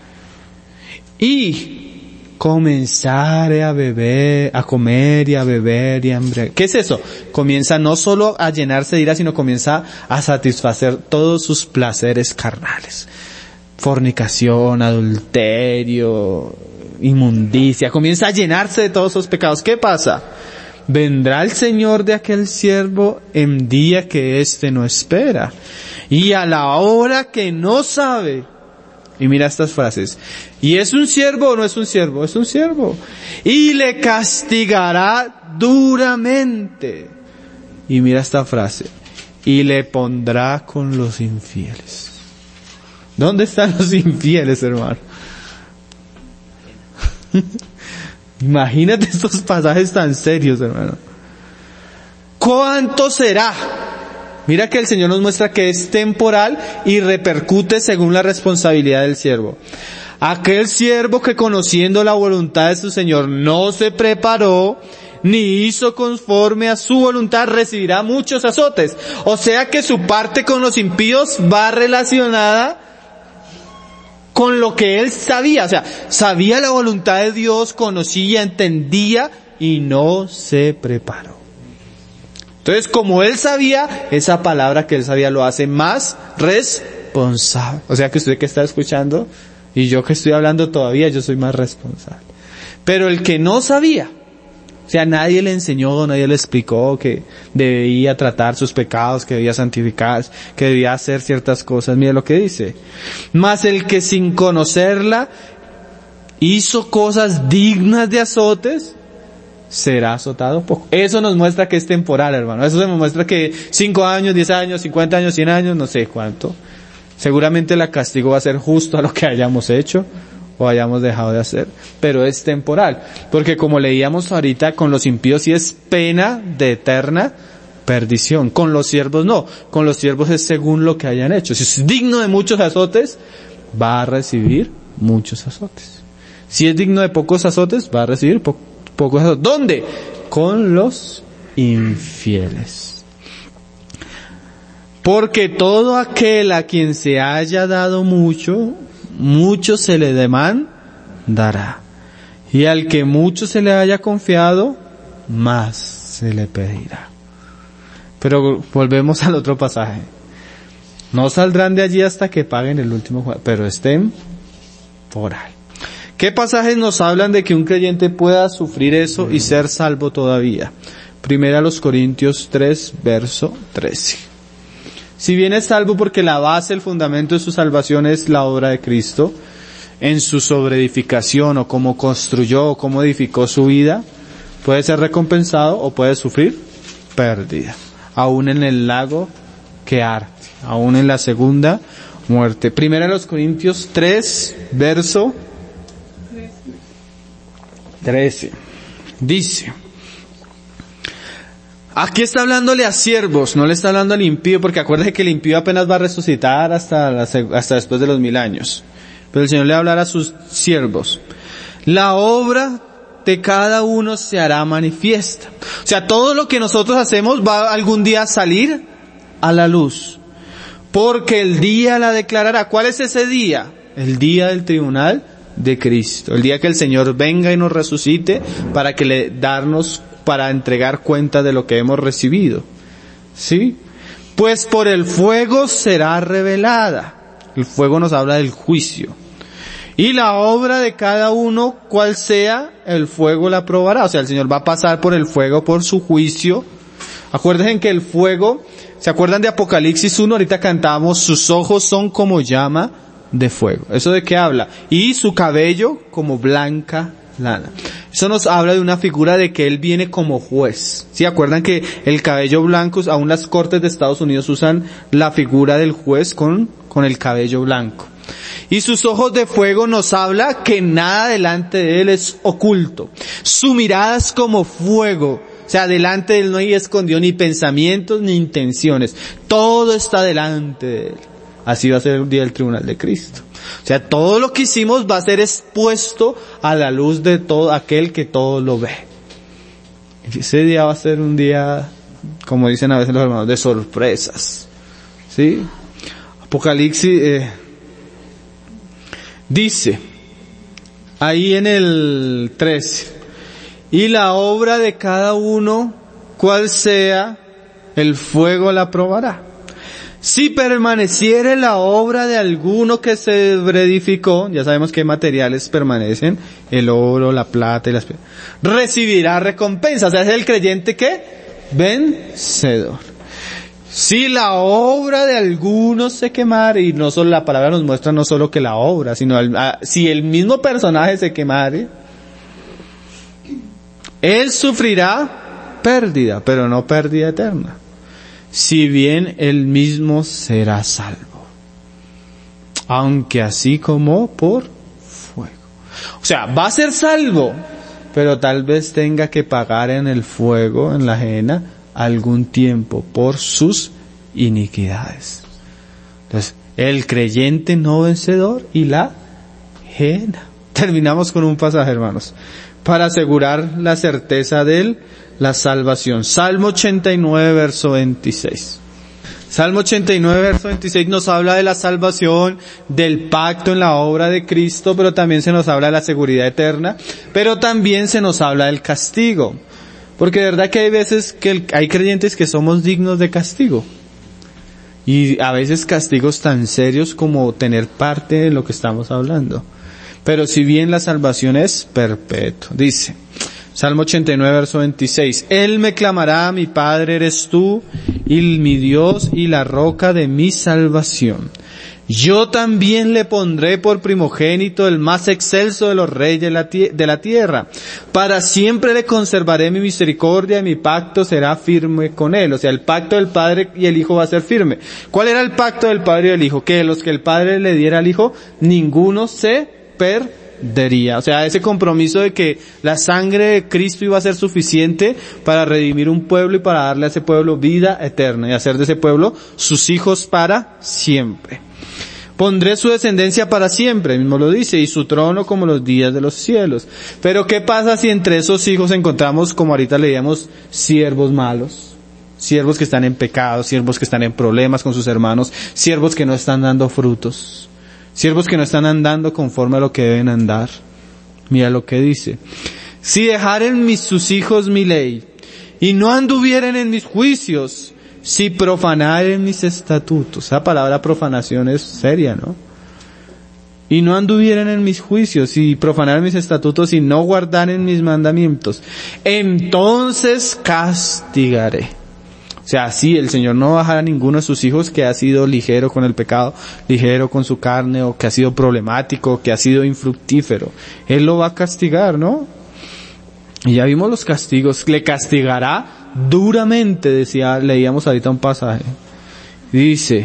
Y comenzaré a beber, a comer y a beber y a embriagar. ¿Qué es eso? Comienza no solo a llenarse de ira, sino comienza a satisfacer todos sus placeres carnales. Fornicación, adulterio, inmundicia. Comienza a llenarse de todos esos pecados. ¿Qué pasa? Vendrá el Señor de aquel siervo en día que éste no espera, y a la hora que no sabe. Y mira estas frases. ¿Y es un siervo o no es un siervo? Es un siervo. Y le castigará duramente. Y mira esta frase. Y le pondrá con los infieles. ¿Dónde están los infieles, hermano? Imagínate estos pasajes tan serios, hermano. ¿Cuánto será? Mira que el Señor nos muestra que es temporal y repercute según la responsabilidad del siervo. Aquel siervo que conociendo la voluntad de su Señor no se preparó, ni hizo conforme a su voluntad, recibirá muchos azotes. O sea que su parte con los impíos va relacionada con lo que él sabía, o sea, sabía la voluntad de Dios, conocía, entendía y no se preparó. Entonces, como él sabía, esa palabra que él sabía lo hace más responsable. O sea que usted que está escuchando y yo que estoy hablando todavía, yo soy más responsable. Pero el que no sabía, o sea, nadie le enseñó, nadie le explicó que debía tratar sus pecados, que debía santificarse, que debía hacer ciertas cosas. Mira lo que dice. Mas el que sin conocerla hizo cosas dignas de azotes, será azotado poco. Eso nos muestra que es temporal, hermano. Eso nos muestra que 5 años, 10 años, 50 años, 100 años, no sé cuánto. Seguramente el castigo va a ser justo a lo que hayamos hecho o hayamos dejado de hacer, pero es temporal, porque como leíamos ahorita, con los impíos sí es pena de eterna perdición, con los siervos no, con los siervos es según lo que hayan hecho. Si es digno de muchos azotes, va a recibir muchos azotes. Si es digno de pocos azotes, va a recibir pocos azotes. ¿Dónde? Con los infieles. Porque todo aquel a quien se haya dado mucho, mucho se le demandará. Y al que mucho se le haya confiado, más se le pedirá. Pero volvemos al otro pasaje. No saldrán de allí hasta que paguen el último juego, pero estén por ahí. ¿Qué pasajes nos hablan de que un creyente pueda sufrir eso y ser salvo todavía? Primera los Corintios 3, verso 13. Si bien es salvo porque la base, el fundamento de su salvación es la obra de Cristo, en su sobreedificación o cómo construyó o cómo edificó su vida, puede ser recompensado o puede sufrir pérdida, aún en el lago que arde, aún en la segunda muerte. Primera los Corintios 3, verso 13. Dice, aquí está hablándole a siervos, no le está hablando al impío, porque acuérdese que el impío apenas va a resucitar hasta después de los 1000 años. Pero el Señor le va a hablar a sus siervos. La obra de cada uno se hará manifiesta. O sea, todo lo que nosotros hacemos va algún día a salir a la luz. Porque el día la declarará. ¿Cuál es ese día? El día del tribunal de Cristo. El día que el Señor venga y nos resucite para entregar cuenta de lo que hemos recibido. ¿Sí? Pues por el fuego será revelada. El fuego nos habla del juicio. Y la obra de cada uno, cual sea, el fuego la probará. O sea, el Señor va a pasar por el fuego, por su juicio. Acuérdense que el fuego, ¿se acuerdan de Apocalipsis 1? Ahorita cantamos, sus ojos son como llama de fuego. ¿Eso de qué habla? Y su cabello como blanca lana. Eso nos habla de una figura de que Él viene como juez. ¿Sí? ¿Acuerdan que el cabello blanco, aún las cortes de Estados Unidos usan la figura del juez con el cabello blanco? Y sus ojos de fuego nos habla que nada delante de Él es oculto. Su mirada es como fuego. O sea, delante de Él no hay escondido ni pensamientos ni intenciones. Todo está delante de Él. Así va a ser el día del tribunal de Cristo. O sea, todo lo que hicimos va a ser expuesto a la luz de todo aquel que todo lo ve. Ese día va a ser un día, como dicen a veces los hermanos, de sorpresas. ¿Sí? Apocalipsis dice, ahí en el 13, y la obra de cada uno, cual sea, el fuego la probará. Si permaneciere la obra de alguno que se reedificó, ya sabemos qué materiales permanecen, el oro, la plata y las piedras, recibirá recompensa. O sea, es el creyente que vencedor. Si la obra de alguno se quemare, y no solo la palabra nos muestra no solo que la obra, sino si el mismo personaje se quemare, él sufrirá pérdida, pero no pérdida eterna. Si bien él mismo será salvo, aunque así como por fuego. O sea, va a ser salvo, pero tal vez tenga que pagar en el fuego, en la ajena, algún tiempo por sus iniquidades. Entonces, el creyente no vencedor y la ajena. Terminamos con un pasaje, hermanos, para asegurar la certeza de la salvación. Salmo 89, verso 26. Salmo 89, verso 26 nos habla de la salvación, del pacto en la obra de Cristo, pero también se nos habla de la seguridad eterna, pero también se nos habla del castigo. Porque de verdad que hay veces que hay creyentes que somos dignos de castigo. Y a veces castigos tan serios como tener parte en lo que estamos hablando. Pero si bien la salvación es perpetua, dice Salmo 89, verso 26, Él me clamará, mi Padre eres tú, y mi Dios y la roca de mi salvación. Yo también le pondré por primogénito, el más excelso de los reyes de la tierra. Para siempre le conservaré mi misericordia y mi pacto será firme con él. O sea, el pacto del Padre y el Hijo va a ser firme. ¿Cuál era el pacto del Padre y del Hijo? Que los que el Padre le diera al Hijo, ninguno se perdería. O sea, ese compromiso de que la sangre de Cristo iba a ser suficiente para redimir un pueblo y para darle a ese pueblo vida eterna y hacer de ese pueblo sus hijos para siempre. Pondré su descendencia para siempre, mismo lo dice, y su trono como los días de los cielos. Pero ¿qué pasa si entre esos hijos encontramos, como ahorita leíamos, siervos malos? Siervos que están en pecado, siervos que están en problemas con sus hermanos, siervos que no están dando frutos, siervos que no están andando conforme a lo que deben andar. Mira lo que dice. Si dejaren sus hijos mi ley, y no anduvieren en mis juicios, si profanaren mis estatutos. Esa palabra profanación es seria, ¿no? Y no anduvieren en mis juicios, y profanaren mis estatutos, y no guardaren mis mandamientos, entonces castigaré. O sea, sí, el Señor no va a dejar a ninguno de sus hijos que ha sido ligero con el pecado, ligero con su carne, o que ha sido problemático, que ha sido infructífero. Él lo va a castigar, ¿no? Y ya vimos los castigos. Le castigará duramente, leíamos ahorita un pasaje. Dice,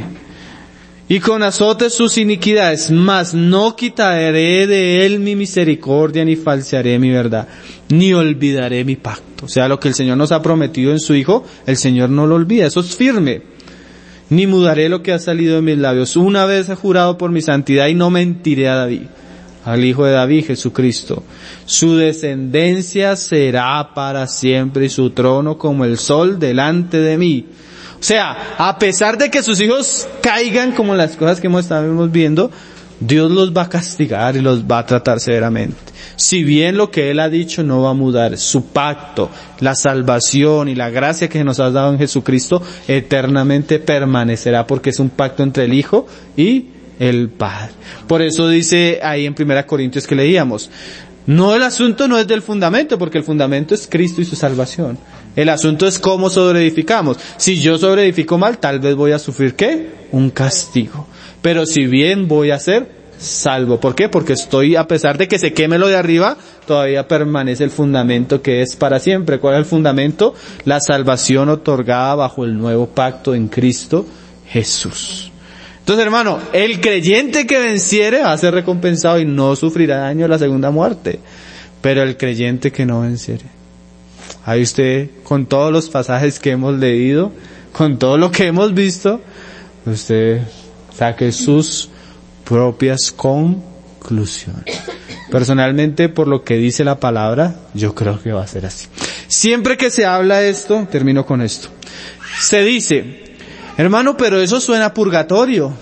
y con azotes sus iniquidades, mas no quitaré de él mi misericordia, ni falsearé mi verdad, ni olvidaré mi pacto. O sea, lo que el Señor nos ha prometido en su Hijo, el Señor no lo olvida, eso es firme. Ni mudaré lo que ha salido de mis labios. Una vez he jurado por mi santidad y no mentiré a David, al Hijo de David, Jesucristo. Su descendencia será para siempre y su trono como el sol delante de mí. O sea, a pesar de que sus hijos caigan como las cosas que estamos viendo, Dios los va a castigar y los va a tratar severamente. Si bien lo que Él ha dicho no va a mudar, su pacto, la salvación y la gracia que nos ha dado en Jesucristo eternamente permanecerá, porque es un pacto entre el Hijo y el Padre. Por eso dice ahí en 1 Corintios que leíamos, no, el asunto no es del fundamento, porque el fundamento es Cristo y su salvación. El asunto es cómo sobreedificamos. Si yo sobreedifico mal, tal vez voy a sufrir, ¿qué? Un castigo. Pero si bien voy a ser salvo. ¿Por qué? Porque a pesar de que se queme lo de arriba, todavía permanece el fundamento que es para siempre. ¿Cuál es el fundamento? La salvación otorgada bajo el nuevo pacto en Cristo Jesús. Entonces, hermano, el creyente que venciere va a ser recompensado y no sufrirá daño en la segunda muerte. Pero el creyente que no venciere, ahí usted, con todos los pasajes que hemos leído, con todo lo que hemos visto, usted saque sus propias conclusiones. Personalmente, por lo que dice la palabra, yo creo que va a ser así. Siempre que se habla esto, termino con esto, se dice, hermano, pero eso suena a purgatorio.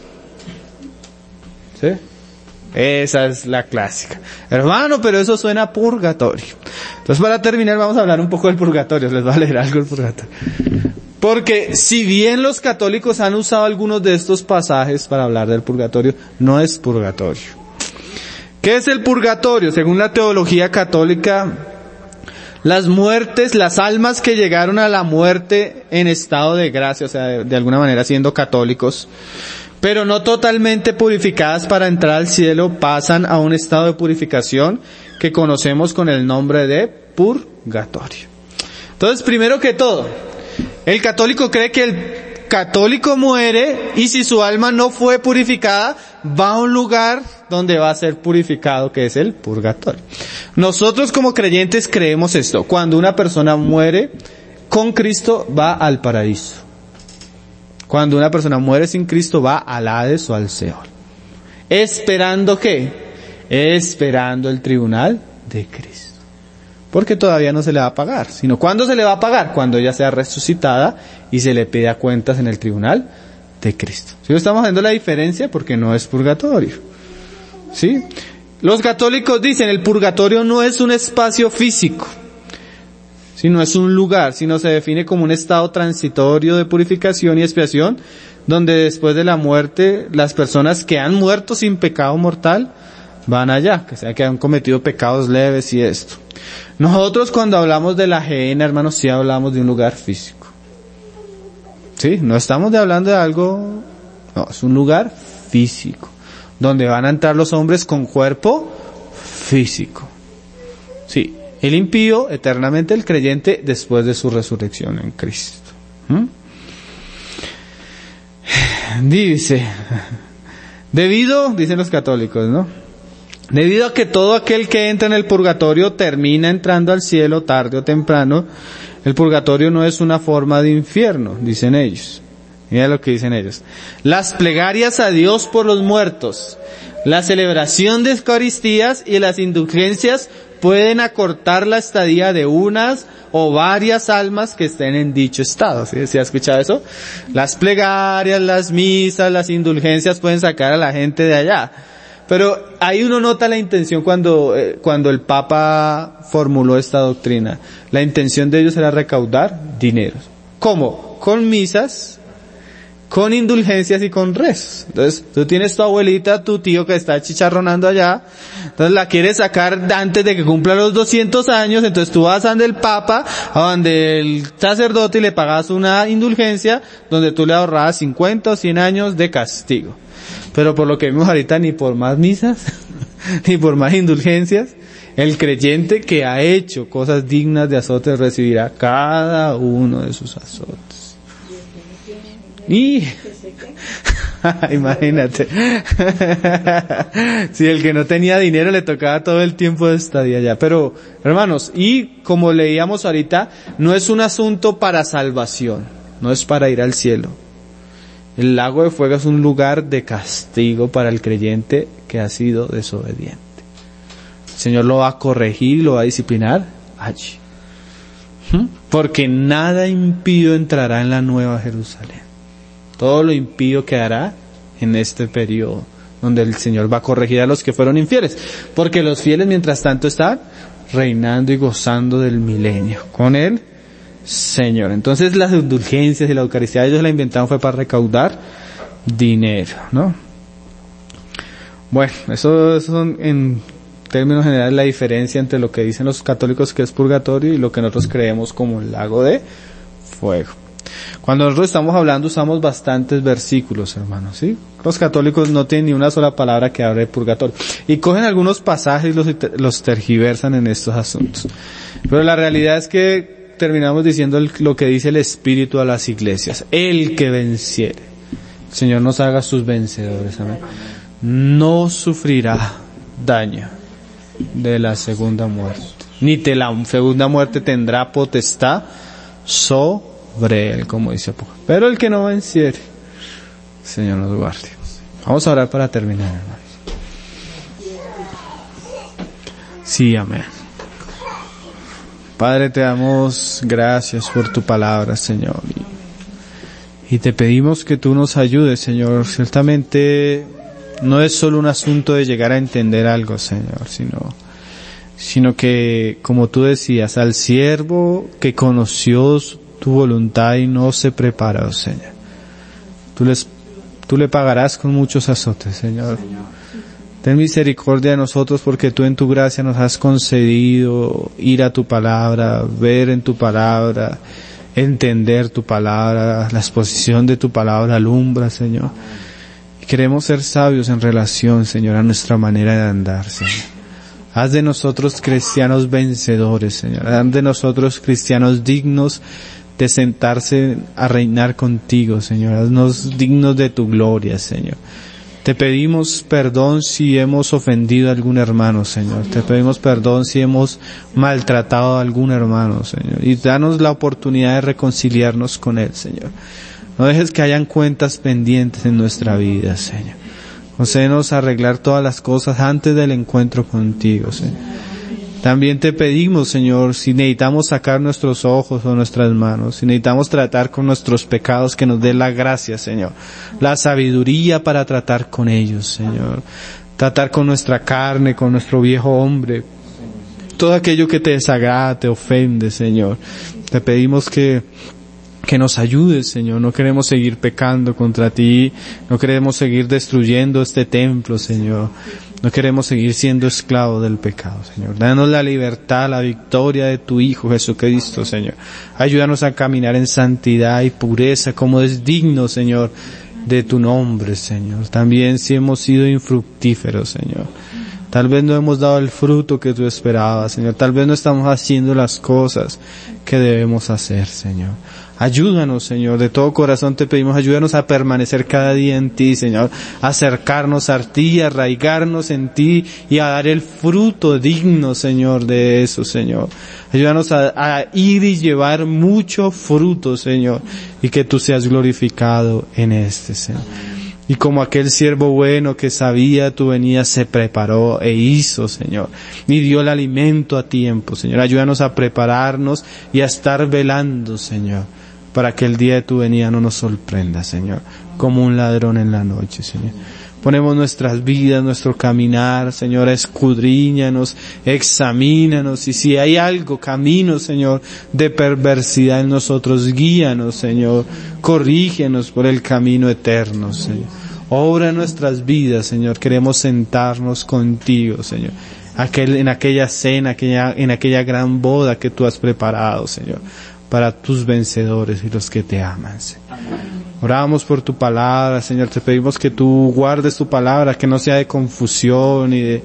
¿Sí? Esa es la clásica. Hermano, pero eso suena a purgatorio. Entonces, para terminar, vamos a hablar un poco del purgatorio. Les voy a leer algo del purgatorio. Porque si bien los católicos han usado algunos de estos pasajes para hablar del purgatorio, no es purgatorio. ¿Qué es el purgatorio? Según la teología católica, las muertes, las almas que llegaron a la muerte en estado de gracia, o sea, de alguna manera siendo católicos, pero no totalmente purificadas para entrar al cielo, pasan a un estado de purificación que conocemos con el nombre de purgatorio. Entonces, primero que todo, el católico cree que el católico muere y si su alma no fue purificada, va a un lugar donde va a ser purificado, que es el purgatorio. Nosotros como creyentes creemos esto. Cuando una persona muere con Cristo, va al paraíso. Cuando una persona muere sin Cristo, va al Hades o al Seol. ¿Esperando qué? Esperando el tribunal de Cristo. Porque todavía no se le va a pagar, sino ¿cuándo se le va a pagar? Cuando ella sea resucitada y se le pida cuentas en el tribunal de Cristo. ¿Sí estamos haciendo la diferencia? Porque no es purgatorio. ¿Sí? Los católicos dicen, el purgatorio no es un espacio físico, sino es un lugar, sino se define como un estado transitorio de purificación y expiación, donde después de la muerte, las personas que han muerto sin pecado mortal, van allá, que sea que han cometido pecados leves y esto. Nosotros cuando hablamos de la gehenna, hermanos, sí hablamos de un lugar físico. Sí, no estamos hablando de algo, no, es un lugar físico, donde van a entrar los hombres con cuerpo físico. Sí, el impío, eternamente el creyente, después de su resurrección en Cristo. Dice, dicen los católicos, ¿no? Debido a que todo aquel que entra en el purgatorio termina entrando al cielo tarde o temprano, el purgatorio no es una forma de infierno, dicen ellos. Mira lo que dicen ellos. Las plegarias a Dios por los muertos, la celebración de Eucaristías y las indulgencias pueden acortar la estadía de unas o varias almas que estén en dicho estado. ¿Sí? ¿Sí has escuchado eso? Las plegarias, las misas, las indulgencias pueden sacar a la gente de allá. Pero ahí uno nota la intención cuando el Papa formuló esta doctrina. La intención de ellos era recaudar dineros. ¿Cómo? Con misas, con indulgencias y con rezos. Entonces, tú tienes tu abuelita, tu tío que está chicharronando allá, entonces la quieres sacar antes de que cumpla los 200 años, entonces tú vas a donde el Papa, a donde el sacerdote y le pagas una indulgencia, donde tú le ahorrabas 50 o 100 años de castigo. Pero por lo que vimos ahorita, ni por más misas, ni por más indulgencias, el creyente que ha hecho cosas dignas de azotes recibirá cada uno de sus azotes. Y imagínate, si el que no tenía dinero le tocaba todo el tiempo de estadía allá. Pero, hermanos, y como leíamos ahorita, no es un asunto para salvación, no es para ir al cielo. El lago de fuego es un lugar de castigo para el creyente que ha sido desobediente. El Señor lo va a corregir, lo va a disciplinar allí. Porque nada impío entrará en la nueva Jerusalén. Todo lo impío quedará en este periodo, donde el Señor va a corregir a los que fueron infieles. Porque los fieles, mientras tanto, están reinando y gozando del milenio con Él, Señor. Entonces las indulgencias y la Eucaristía ellos la inventaron fue para recaudar dinero, ¿no? Bueno, eso son en términos generales la diferencia entre lo que dicen los católicos que es purgatorio y lo que nosotros creemos como el lago de fuego. Cuando nosotros estamos hablando usamos bastantes versículos, hermanos, ¿sí? Los católicos no tienen ni una sola palabra que hable de purgatorio. Y cogen algunos pasajes y los tergiversan en estos asuntos. Pero la realidad es que terminamos diciendo lo que dice el Espíritu a las iglesias. El que venciere. El Señor nos haga sus vencedores. Amén. No sufrirá daño de la segunda muerte. Ni de la segunda muerte tendrá potestad sobre él, como dice Pablo. Pero el que no venciere, el Señor nos guarde. Vamos a orar para terminar, hermanos. Sí, amén. Padre, te damos gracias por tu palabra, Señor. Y te pedimos que tú nos ayudes, Señor. Ciertamente no es solo un asunto de llegar a entender algo, Señor, sino que, como tú decías, al siervo que conoció tu voluntad y no se preparó, Señor. Tú le pagarás con muchos azotes, Señor. Ten misericordia de nosotros porque tú en tu gracia nos has concedido ir a tu palabra, ver en tu palabra, entender tu palabra, la exposición de tu palabra alumbra, Señor. Y queremos ser sabios en relación, Señor, a nuestra manera de andar, Señor. Haz de nosotros cristianos vencedores, Señor. Haz de nosotros cristianos dignos de sentarse a reinar contigo, Señor. Haznos dignos de tu gloria, Señor. Te pedimos perdón si hemos ofendido a algún hermano, Señor. Te pedimos perdón si hemos maltratado a algún hermano, Señor. Y danos la oportunidad de reconciliarnos con él, Señor. No dejes que hayan cuentas pendientes en nuestra vida, Señor. Concédenos arreglar todas las cosas antes del encuentro contigo, Señor. También te pedimos, Señor, si necesitamos sacar nuestros ojos o nuestras manos, si necesitamos tratar con nuestros pecados, que nos dé la gracia, Señor, la sabiduría para tratar con ellos, Señor, tratar con nuestra carne, con nuestro viejo hombre, todo aquello que te desagrada, te ofende, Señor. Te pedimos que nos ayudes, Señor. No queremos seguir pecando contra ti, no queremos seguir destruyendo este templo, Señor. No queremos seguir siendo esclavos del pecado, Señor. Danos la libertad, la victoria de tu Hijo Jesucristo, Señor. Ayúdanos a caminar en santidad y pureza como es digno, Señor, de tu nombre, Señor. También si hemos sido infructíferos, Señor. Tal vez no hemos dado el fruto que tú esperabas, Señor. Tal vez no estamos haciendo las cosas que debemos hacer, Señor. Ayúdanos, Señor, de todo corazón te pedimos, ayúdanos a permanecer cada día en ti, Señor, a acercarnos a ti, a arraigarnos en ti y a dar el fruto digno, Señor, de eso, Señor. Ayúdanos a ir y llevar mucho fruto, Señor, y que tú seas glorificado en este, Señor. Y como aquel siervo bueno que sabía tu venida se preparó e hizo, Señor, y dio el alimento a tiempo, Señor. Ayúdanos a prepararnos y a estar velando, Señor, para que el día de tu venida no nos sorprenda, Señor, como un ladrón en la noche, Señor. Ponemos nuestras vidas, nuestro caminar, Señor, escudriñanos, examínanos, y si hay algo, camino, Señor, de perversidad en nosotros, guíanos, Señor, corrígenos por el camino eterno, Señor. Obra en nuestras vidas, Señor, queremos sentarnos contigo, Señor, en aquella cena, en aquella gran boda que tú has preparado, Señor, para tus vencedores y los que te aman, Señor. Oramos por tu palabra, Señor, te pedimos que tú guardes tu palabra, que no sea de confusión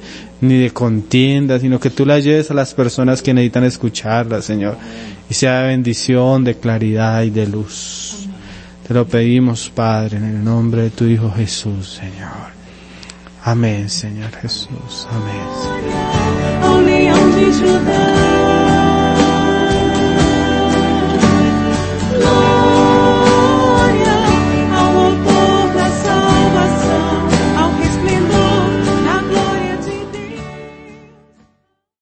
ni de contienda, sino que tú la lleves a las personas que necesitan escucharla, Señor, y sea de bendición, de claridad y de luz. Te lo pedimos, Padre, en el nombre de tu Hijo Jesús, Señor. Amén, Señor Jesús. Amén, Señor.